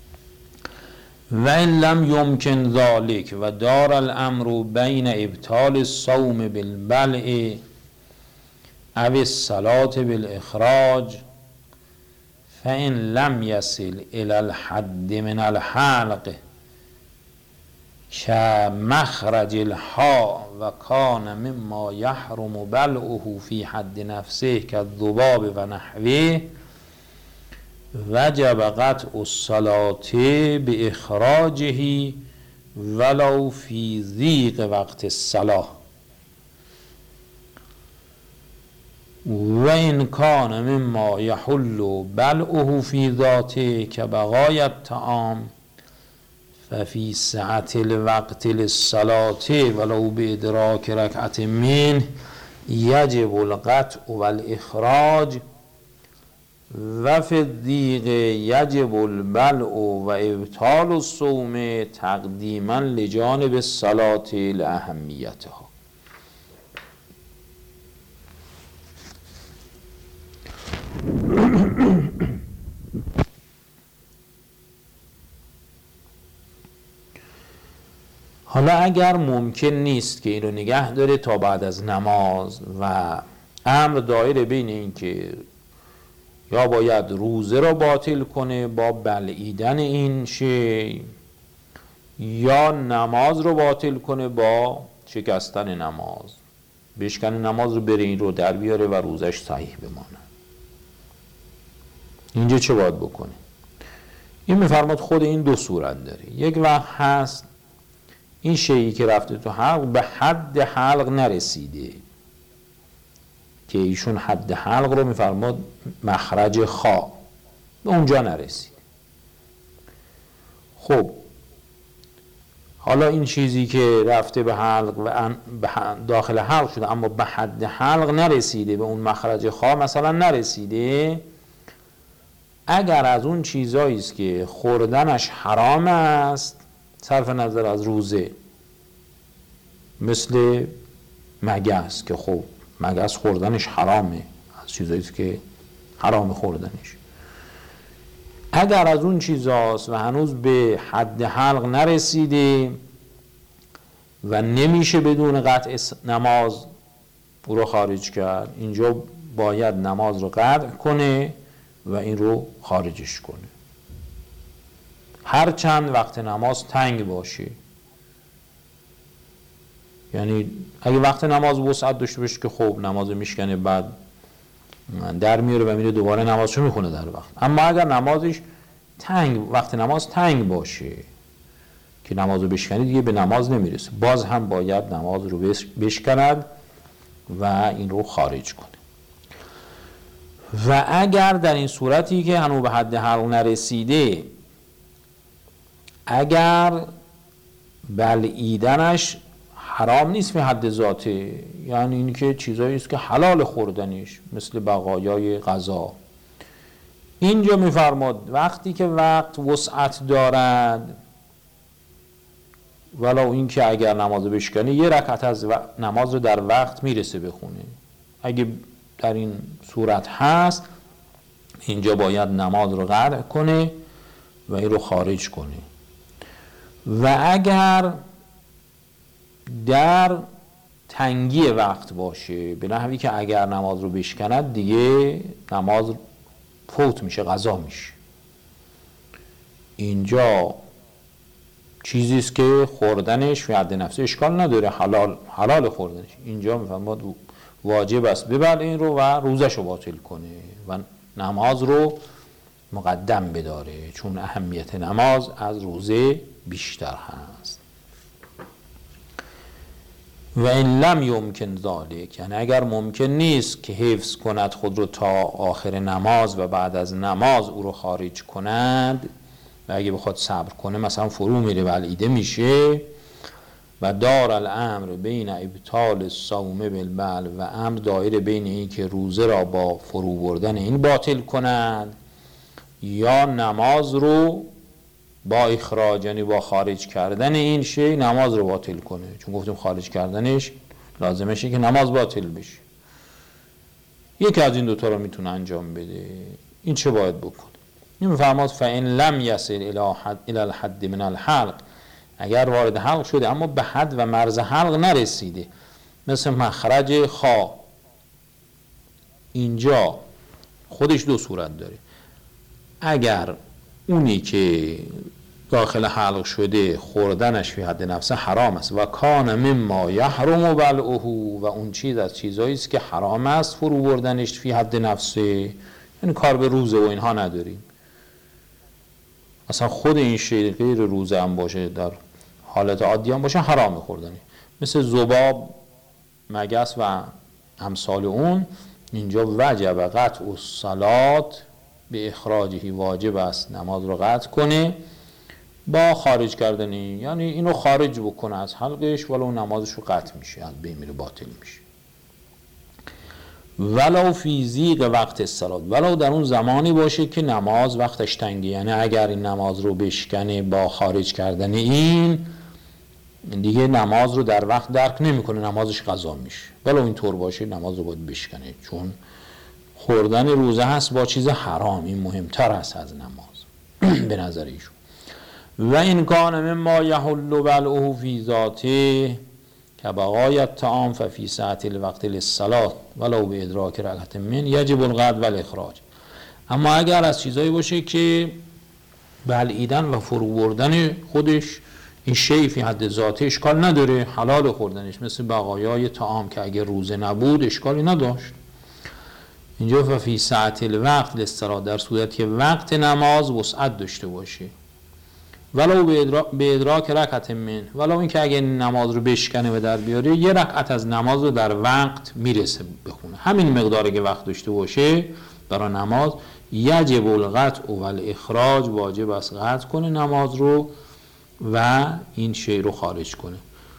و این لم یمکن ذالک و دار الامر بین ابطال الصوم بالبلع او الصلاة بالاخراج فإن لم يصل الى الحد من الحلق كمخرج الحاء و کان مما يحرم بلعه في حد نفسه كالذباب و نحوه وجب قطع الصلاة باخراجه ولو في ضيق وقت الصلاة و ان کان مما يحل بلعه في ذاته كبقايا الطعام ففي سعة الوقت للصلاة ولو بإدراك ركعة منه يجب القطع والإخراج و فی الضیق یجب البلع و ابطال الصوم تقدیما لجانب الصلاة لاهمیتها. حالا اگر ممکن نیست که این رو نگه داره تا بعد از نماز و امر دایره بین این که یا باید روزه را باطل کنه با بلعیدن این شی یا نماز رو باطل کنه با شکستن نماز، بشکنه نماز رو بره این رو در بیاره و روزش صحیح بمانه. اینجا چه باید بکنه؟ این میفرماد خود این دو صورت داره. یک وقت هست این شیئی که رفته تو حلق به حد حلق نرسیده، که ایشون حد حلق رو میفرماد مخرج خا، به اونجا نرسید. خب حالا این چیزی که رفته به حلق و داخل حلق شده اما به حد حلق نرسیده، به اون مخرج خا مثلا نرسیده، اگر از اون چیزایی است که خوردنش حرام است صرف نظر از روزه، مثل مگس که خب مگس خوردنش حرامه، از چیزایی است که حرام خوردنش، اگر از اون چیزاست و هنوز به حد حلق نرسیده و نمیشه بدون قطع نماز او رو خارج کرد، اینجا باید نماز رو قطع کنه و این رو خارجش کنه، هر چند وقت نماز تنگ باشه. یعنی اگه وقت نماز وسعت داشته باشه که خب نماز میشکنه بعد در میاره و میره دوباره نمازشو میخونه در وقت. اما اگر نمازش تنگ، وقت نماز تنگ باشه که نمازو بشکنه دیگه به نماز نمیرسه، باز هم باید نماز رو بشکند و این رو خارج کنه. و اگر در این صورتی که هنوز به حد حلق نرسیده، اگر بلعیدنش حرام نیست به حد ذاته، یعنی این که چیزایی است که حلال خوردنش مثل بقایای غذا، اینجا میفرماد وقتی که وقت وسعت دارد، ولو این که اگر نماز بشکنه یه رکعت از نماز رو در وقت میرسه بخونه، اگه در این صورت هست اینجا باید نماز رو قطع کنه و این رو خارج کنه. و اگر در تنگی وقت باشه، به نحوی که اگر نماز رو بشکند دیگه نماز فوت میشه، قضا میشه، اینجا چیزی است که خوردنش فی حد نفسه اشکال نداره، حلال حلال خوردنش، اینجا میفرماد واجب است ببلعه این رو و روزش رو باطل کنه و نماز رو مقدم بداره، چون اهمیت نماز از روزه بیشتر هست. و این لم یمکن ذالک، یعنی اگر ممکن نیست که حفظ کند خود رو تا آخر نماز و بعد از نماز او رو خارج کند و اگه بخواد صبر کنه مثلا فرو میره بلعیده میشه، و دار الامر بین ابطال الصوم بالبلع، و امر دایره بین این که روزه را با فرو بردن این باطل کند یا نماز رو با اخراج، یعنی با خارج کردن این شی نماز رو باطل کنه، چون گفتیم خارج کردنش لازمشه که نماز باطل بشه. یکی از این دوتا رو میتونه انجام بده. این چه باید بکنه؟ این میفرماد فإن لم یصل الی حد الی الحد من الحلق، اگر وارد حلق شده اما به حد و مرز حلق نرسیده، مثل مخرج خا، اینجا خودش دو صورت داره. اگر اونی که داخل حلق شده خوردنش فی حد نفسه حرام است و کان مما یحرم بلعه، و اون چیز از چیزایی است که حرام است فرو بردنش فی حد نفسه، یعنی کار به روزه و اینها نداریم، اصلا خود این شی غیر روزه هم باشه در حالت عادی هم باشه حرام خوردنی، مثل ذباب، مگس و امثال اون، اینجا وجب قطع الصلات به اخراجی، واجب است نماز رو قطع کنه با خارج کردنی، یعنی اینو خارج بکنه از حلقش ولو نمازش رو قطع میشه، از بین میره، باطل میشه. ولو فی ضیق وقت الصلاة، ولو در اون زمانی باشه که نماز وقتش تنگه، یعنی اگر این نماز رو بشکنه با خارج کردن این دیگه نماز رو در وقت درک نمیکنه، نمازش قضا میشه. ولو اینطور باشه نماز رو باید بشکنه، چون خوردن روزه هست با چیز حرام، این مهمتر هست از نماز به نظر ایشون. و این کان مما یحل بلعه فی ذاته که بقای الطعام ففی ساعة الوقت للصلاة ولو به ادراک رکعت من یجب القطع والاخراج. اما اگر از چیزایی باشه که بلعیدن و فرو بردن خودش این شی فی حد ذاته اشکال نداره، حلال خوردنش، مثل بقایای طعام که اگر روزه نبود اشکالی نداشت. اینجا ففی ساعة الوقت للصلاة در صورتی که وقت نماز وسعت داشته باشه، ولو به ادراک, به ادراک رکعت من، ولو این که اگه نماز رو بشکنه و در بیاره یه رکعت از نماز رو در وقت میرسه بخونه، همین مقداری که وقت داشته باشه برای نماز، یجب القطع و الاخراج، واجب است قطع کنه نماز رو و این شی رو خارج کنه.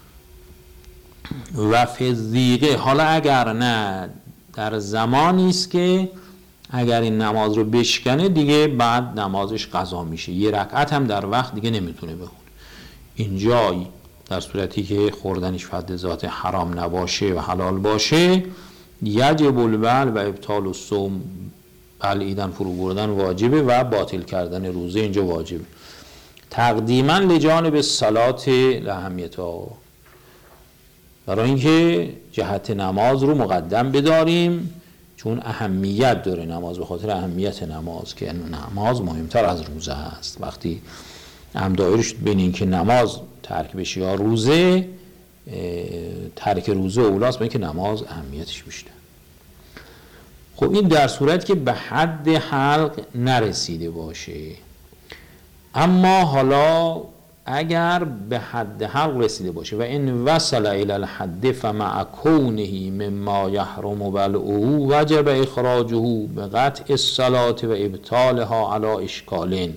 و فی الضیقه، حالا اگر نه در زمانی است که اگر این نماز رو بشکنه دیگه بعد نمازش قضا میشه، یه رکعت هم در وقت دیگه نمیتونه بخونه. اینجا در صورتی که خوردنش فد ذات حرام نباشه و حلال باشه، یجب البلع و ابطال الصوم، بلعیدن فرو بردن واجبه و باطل کردن روزه اینجا واجبه. تقدیما لجانب صلات لهمیتا، برای اینکه جهت نماز رو مقدم بداریم، چون اهمیت داره نماز، به خاطر اهمیت نماز که نماز مهمتر از روزه است. وقتی هم دایره شد بین این که نماز ترک بشه یا روزه، ترک روزه اولاست به این که نماز اهمیتش بیشتر. خب این در صورت که به حد حلق نرسیده باشه. اما حالا اگر به حد حلق رسیده باشه و این وصل الى الحد فمع کونه مما یحرم بلعه وجب اخراجه به قطع الصلاة و ابطالها علی اشکالین،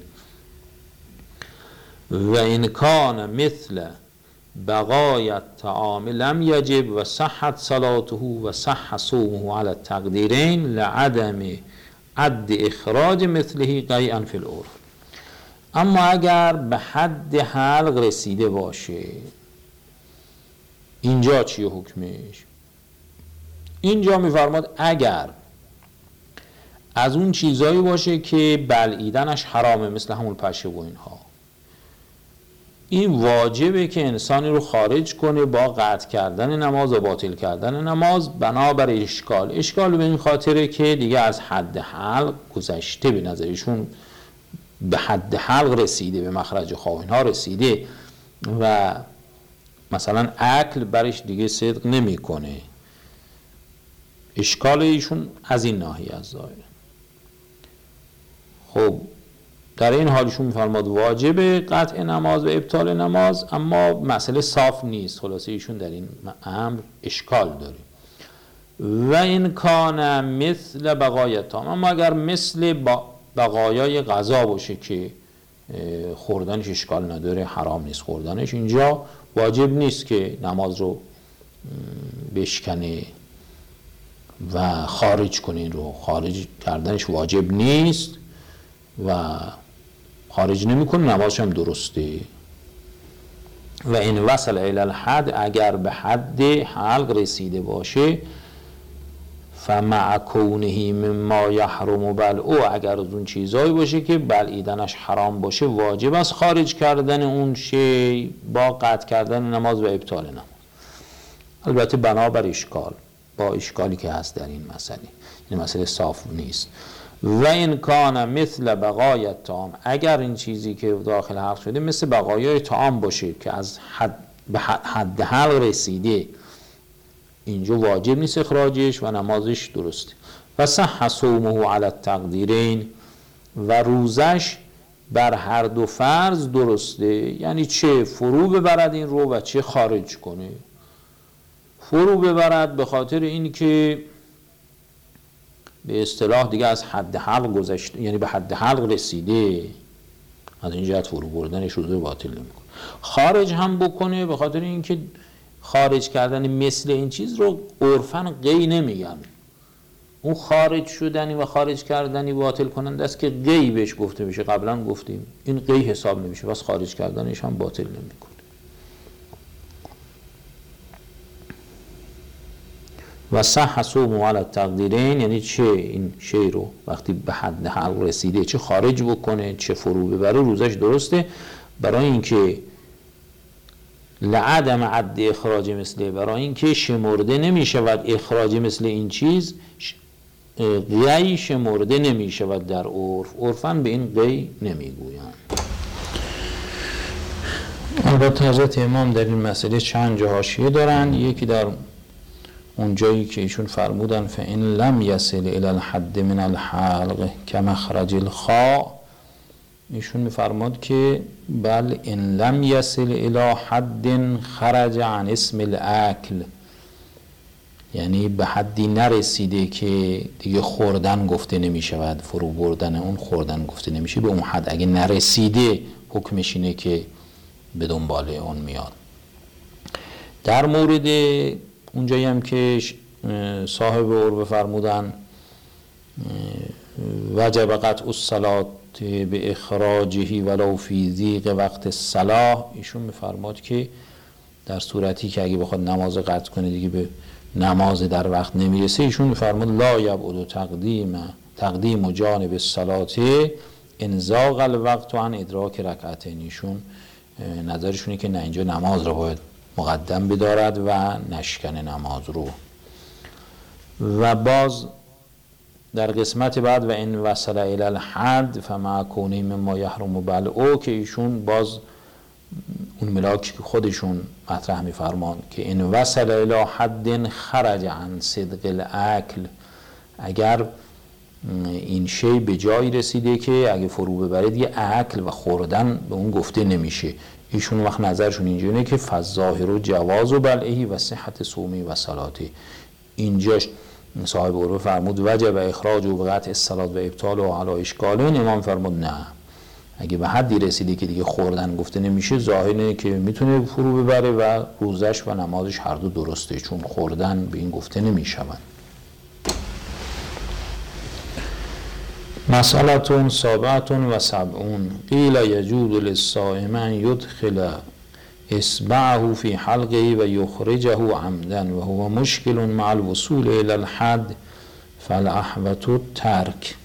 و این کان مثل بقای الطعام لم یجب و صحت صلاته و صح صومه علی التقدیرین لعدم عد اخراج مثله قیئا فی العرف. اما اگر به حد حلق رسیده باشه، اینجا چیه حکمش؟ اینجا میفرماد اگر از اون چیزایی باشه که بلعیدنش حرامه، مثل همون پشه و اینها، این واجبه که انسانی رو خارج کنه با قطع کردن نماز و باطل کردن نماز بنابر اشکال. اشکال به این خاطره که دیگه از حد حلق گذشته، به نظرشون به حد حلق رسیده، به مخرج خواهینها رسیده و مثلا اکل برش دیگه صدق نمی کنه. اشکال ایشون از این ناحیه از ظاهر. خب در این حالشون میفرماد واجب قطع نماز و ابطال نماز، اما مسئله صاف نیست. خلاصه ایشون در این امر اشکال داره. و این کان مثل بقای الطعام، اما اگر مثل با بقایای غذا باشه که خوردنش اشکال نداره، حرام نیست خوردنش، اینجا واجب نیست که نماز رو بشکنه و خارج کنه. این رو خارج کردنش واجب نیست و خارج نمیکنه، نمازش هم درسته. و این وصل الی الحد، اگر به حد حلق رسیده باشه، فمع کونه مما یحرم بلعه، اگر از اون چیزایی باشه که بلعیدنش حرام باشه، واجب است خارج کردن اون شی با قطع کردن نماز و ابطال نماز. البته بنابر اشکال، با اشکالی که هست در این مسئله، این مسئله صاف نیست. و این کان مثل بقای الطعام، اگر این چیزی که داخل حلق شده مثل بقایای طعام باشه که از حد به حد حلق رسیده، اینجا واجب نیست اخراجش و نمازش درسته. و صح صومه علی التقدیرین، و روزش بر هر دو فرض درسته، یعنی چه فرو ببرد این رو و چه خارج کنه. فرو ببرد به خاطر این که به اصطلاح دیگه از حد حلق گذشته، یعنی به حد حلق رسیده، از این جهت فرو بردنش روزه باطل نمیکنه. خارج هم بکنه به خاطر اینکه خارج کردن مثل این چیز رو عرفاً قی نمیگن، اون خارج شدنی و خارج کردنی باطل کننده است که قی بهش گفته میشه. قبلا گفتیم این قی حساب نمیشه، بس خارج کردنش هم باطل نمیکنه. و صح صوم علی التقدیرین، یعنی چه این شی رو وقتی به حد حلق رسیده چه خارج بکنه چه فرو ببره روزش درسته، برای اینکه لعدم عد اخراج مثله، برای اینکه شمرده نمیشود اخراج مثل این چیز، قی شمرده نمیشود در عرف، عرفاً به این قی نمیگویند. البته حضرت امام در این مسئله چند جا حاشیه دارند. یکی در اون جایی که ایشون فرمودن فإن لم یصل الی الحد من الحلق کمخرج الخاء، ایشون میفرماد که بل ان لم یصل الی حد خرج عن اسم الاکل، یعنی به حدی نرسیده که دیگه خوردن گفته نمیشود، فرو بردن اون خوردن گفته نمیشه، به اون حد اگه نرسیده حکمش اینه که به دنبال اون میاد. در مورد اونجایی هم که صاحب عربه فرمودن وجب قطع الصلاة به اخراجه ولو فی ضیق وقت الصلاة، ایشون میفرماد که در صورتی که اگه بخواد نماز قطع کنه دیگه به نماز در وقت نمیرسه، ایشون میفرماد لا یبعد تقدیم تقدیم جانب الصلاة انزاغ الوقت عن ادراک رکعتین. ایشون نظرشونه که نه، اینجا نماز رو باید مقدم بدارد و نشکن نماز رو. و باز در قسمت بعد و این وصل الی الحد فمع کونه مما یحرم بلعه، که ایشون باز اون ملاک که خودشون مطرح میفرمان که این وصل الی حد خرج عن صدق الاکل، اگر این شی به جایی رسیده که اگه فرو ببره دیگه اکل و خوردن به اون گفته نمیشه، ایشون وقت نظرشون اینجوریه که فالظاهر و جواز و بلعه و صحت صومی و صلاته. اینجاش صاحب عربه فرمود وجب اخراج و بقطع الصلاة و ابطال و علی اشکالین، امام فرمود نه، اگه به حدی رسیده که دیگه خوردن گفته نمیشه، ظاهره که میتونه فرو ببره و روزش و نمازش هر دو درسته، چون خوردن به این گفته نمیشود. مسئلتون سابعتون و سبعون قیل یجوز للصائم ان یدخل اصبعه فی حلقه و یخرجه عمدا و هو مشکل مع الوصول الی الحد فالاحوط الترک.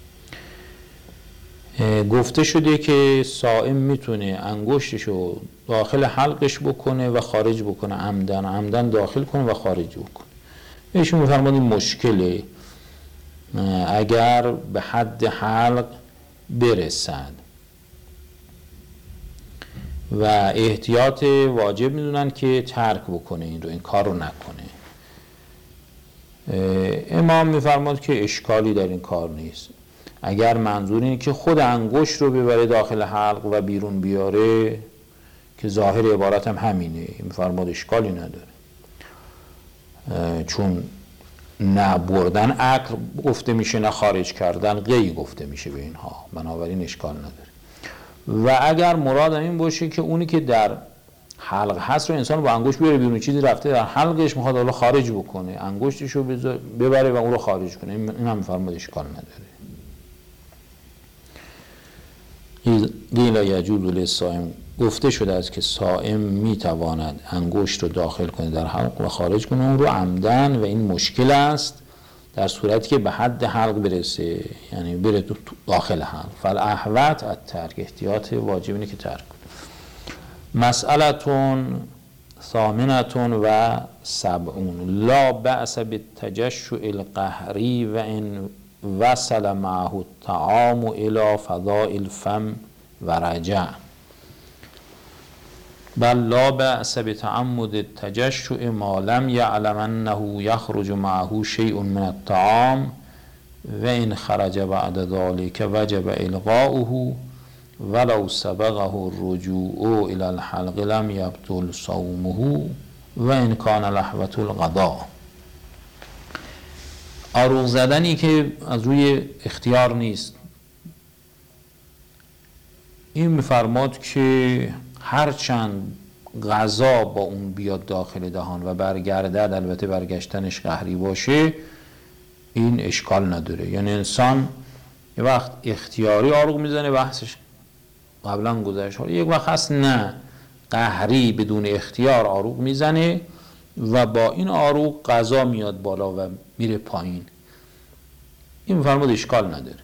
گفته شده که صائم میتونه انگشتشو داخل حلقش بکنه و خارج بکنه، عمدن عمدن داخل کنه و خارج بکنه. ایشون میفرماد این مشکله اگر به حد حلق برسد و احتیاط واجب میدونن که ترک بکنه این رو، این کار رو نکنه. امام میفرماد که اشکالی در این کار نیست، اگر منظور اینه که خود انگشت رو ببره داخل حلق و بیرون بیاره که ظاهر عبارت هم همینه، میفرماد اشکالی نداره، چون نه بردن عقل گفته میشه نه خارج کردن قی گفته میشه به اینها، بنابراین اشکال نداره. و اگر مراد این باشه که اونی که در حلق هست رو انسان با انگشت بیاره بیرون، چیزی رفته در حلقش میخواد حالا خارج بکنه، انگشتش رو ببره و اون رو خارج کنه، این هم میفرماد اشکال نداره. قیل یجوز للصائم، گفته شده است که صائم میتواند انگشت رو داخل کنه در حلق و خارج کنه اون رو عمدن، و این مشکل است در صورتی که به حد حلق برسه، یعنی بره داخل حلق. فالاحوط الترک، احتیاط واجب اینه که ترک کنه. مسئلتون ثامنتون و سبعون لا بأس بالتجشع القهری و ان وصل معه الطعام الى فضاء الفم و رجع، بل لا بأس بتعمد التجشع ما لم يعلم انه يخرج معه شيء من الطعام و ان خرج بعد ذلك وجب الغاؤه ولو سبقه الرجوع الى الحلق لم يبطل صومه و ان كان لحوة القضاء. آروغ زدنی که از روی اختیار نیست، این میفرماد که هرچند غذا با اون بیاد داخل دهان و برگردد، البته برگشتنش قهری باشه، این اشکال نداره. یعنی انسان یه وقت اختیاری آروغ میزنه، بحثش قبلا گذشت، یک وقت هست نه قهری بدون اختیار آروغ میزنه و با این آروغ غذا میاد بالا و میره پایین. این میفرماد اشکال نداره.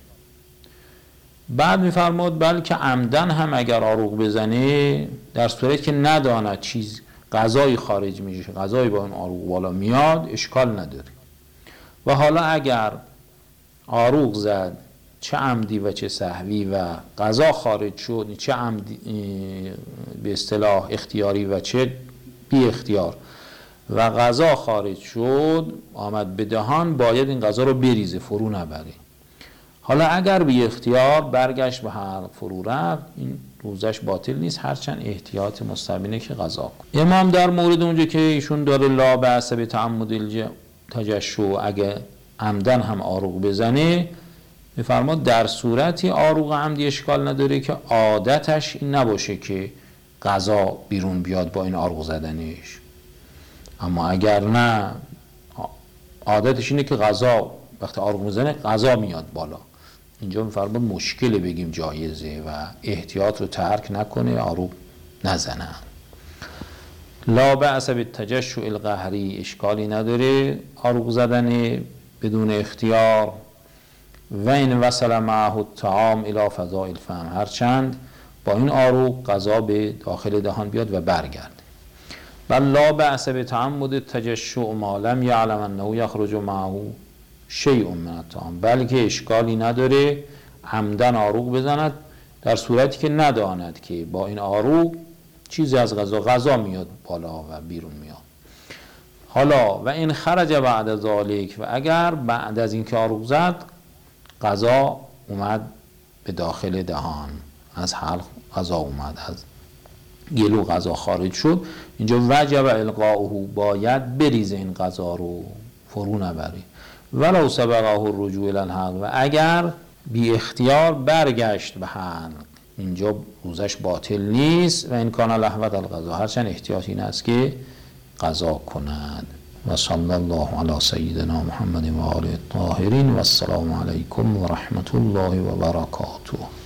بعد میفرماد بلکه عمدن هم اگر آروغ بزنه در صورتی که نداند چیز غذایی خارج میشه، غذایی با این آروغ بالا میاد، اشکال نداره. و حالا اگر آروغ زد چه عمدی و چه سهوی و غذا خارج شد، چه عمدی به اصطلاح اختیاری و چه بی اختیار، و غذا خارج شد آمد به دهان، باید این غذا رو بریزه، فرو نبره. حالا اگر بی اختیار برگشت به حلق فرو رفت، این روزش باطل نیست، هرچند احتیاط مستبینه که غذا کن. امام در مورد اونجا که ایشون داره لا بأس بتعمد التجشع، اگه عمدن هم آروغ بزنه، میفرماد در صورتی آروغ عمدی اشکال نداره که عادتش این نباشه که غذا بیرون بیاد با این آروغ زدنش. اما اگر نه عادتش اینه که غذا وقتی آروغ میزنه غذا میاد بالا، اینجا میفرماد مشکل بگیم جایزه و احتیاط رو ترک نکنه، آروغ نزنه. لا بأس بالتجشع القهری، اشکالی نداره آروغ زدن بدون اختیار. و این وصل معه الطعام الی فضاء الفم، هرچند با این آروغ غذا به داخل دهان بیاد و برگرد. بل لا بأس بتعمد التجشع ما لم یعلم انه یخرج معه شیء من الطعام، بلکه اشکالی نداره عمدن آروغ بزند در صورتی که نداند که با این آروغ چیزی از غذا غذا میاد بالا و بیرون میاد. حالا و این خرج بعد ذالک، و اگر بعد از این که آروغ زد غذا اومد به داخل دهان، از حلق غذا اومد، از گلو غذا خارج شد، اینجا وجب القاؤه، باید بریزه این غذا رو، فرو نبره. ولو سبقه الرجوع الی الحلق، و اگر بی اختیار برگشت به حلق، اینجا روزش باطل نیست. و این کان لهوت الغذا، هرچند احتیاط این است که غذا کند. و صلی الله علی سیدنا محمد و آله الطاهرین و السلام علیکم و رحمت الله و برکاته.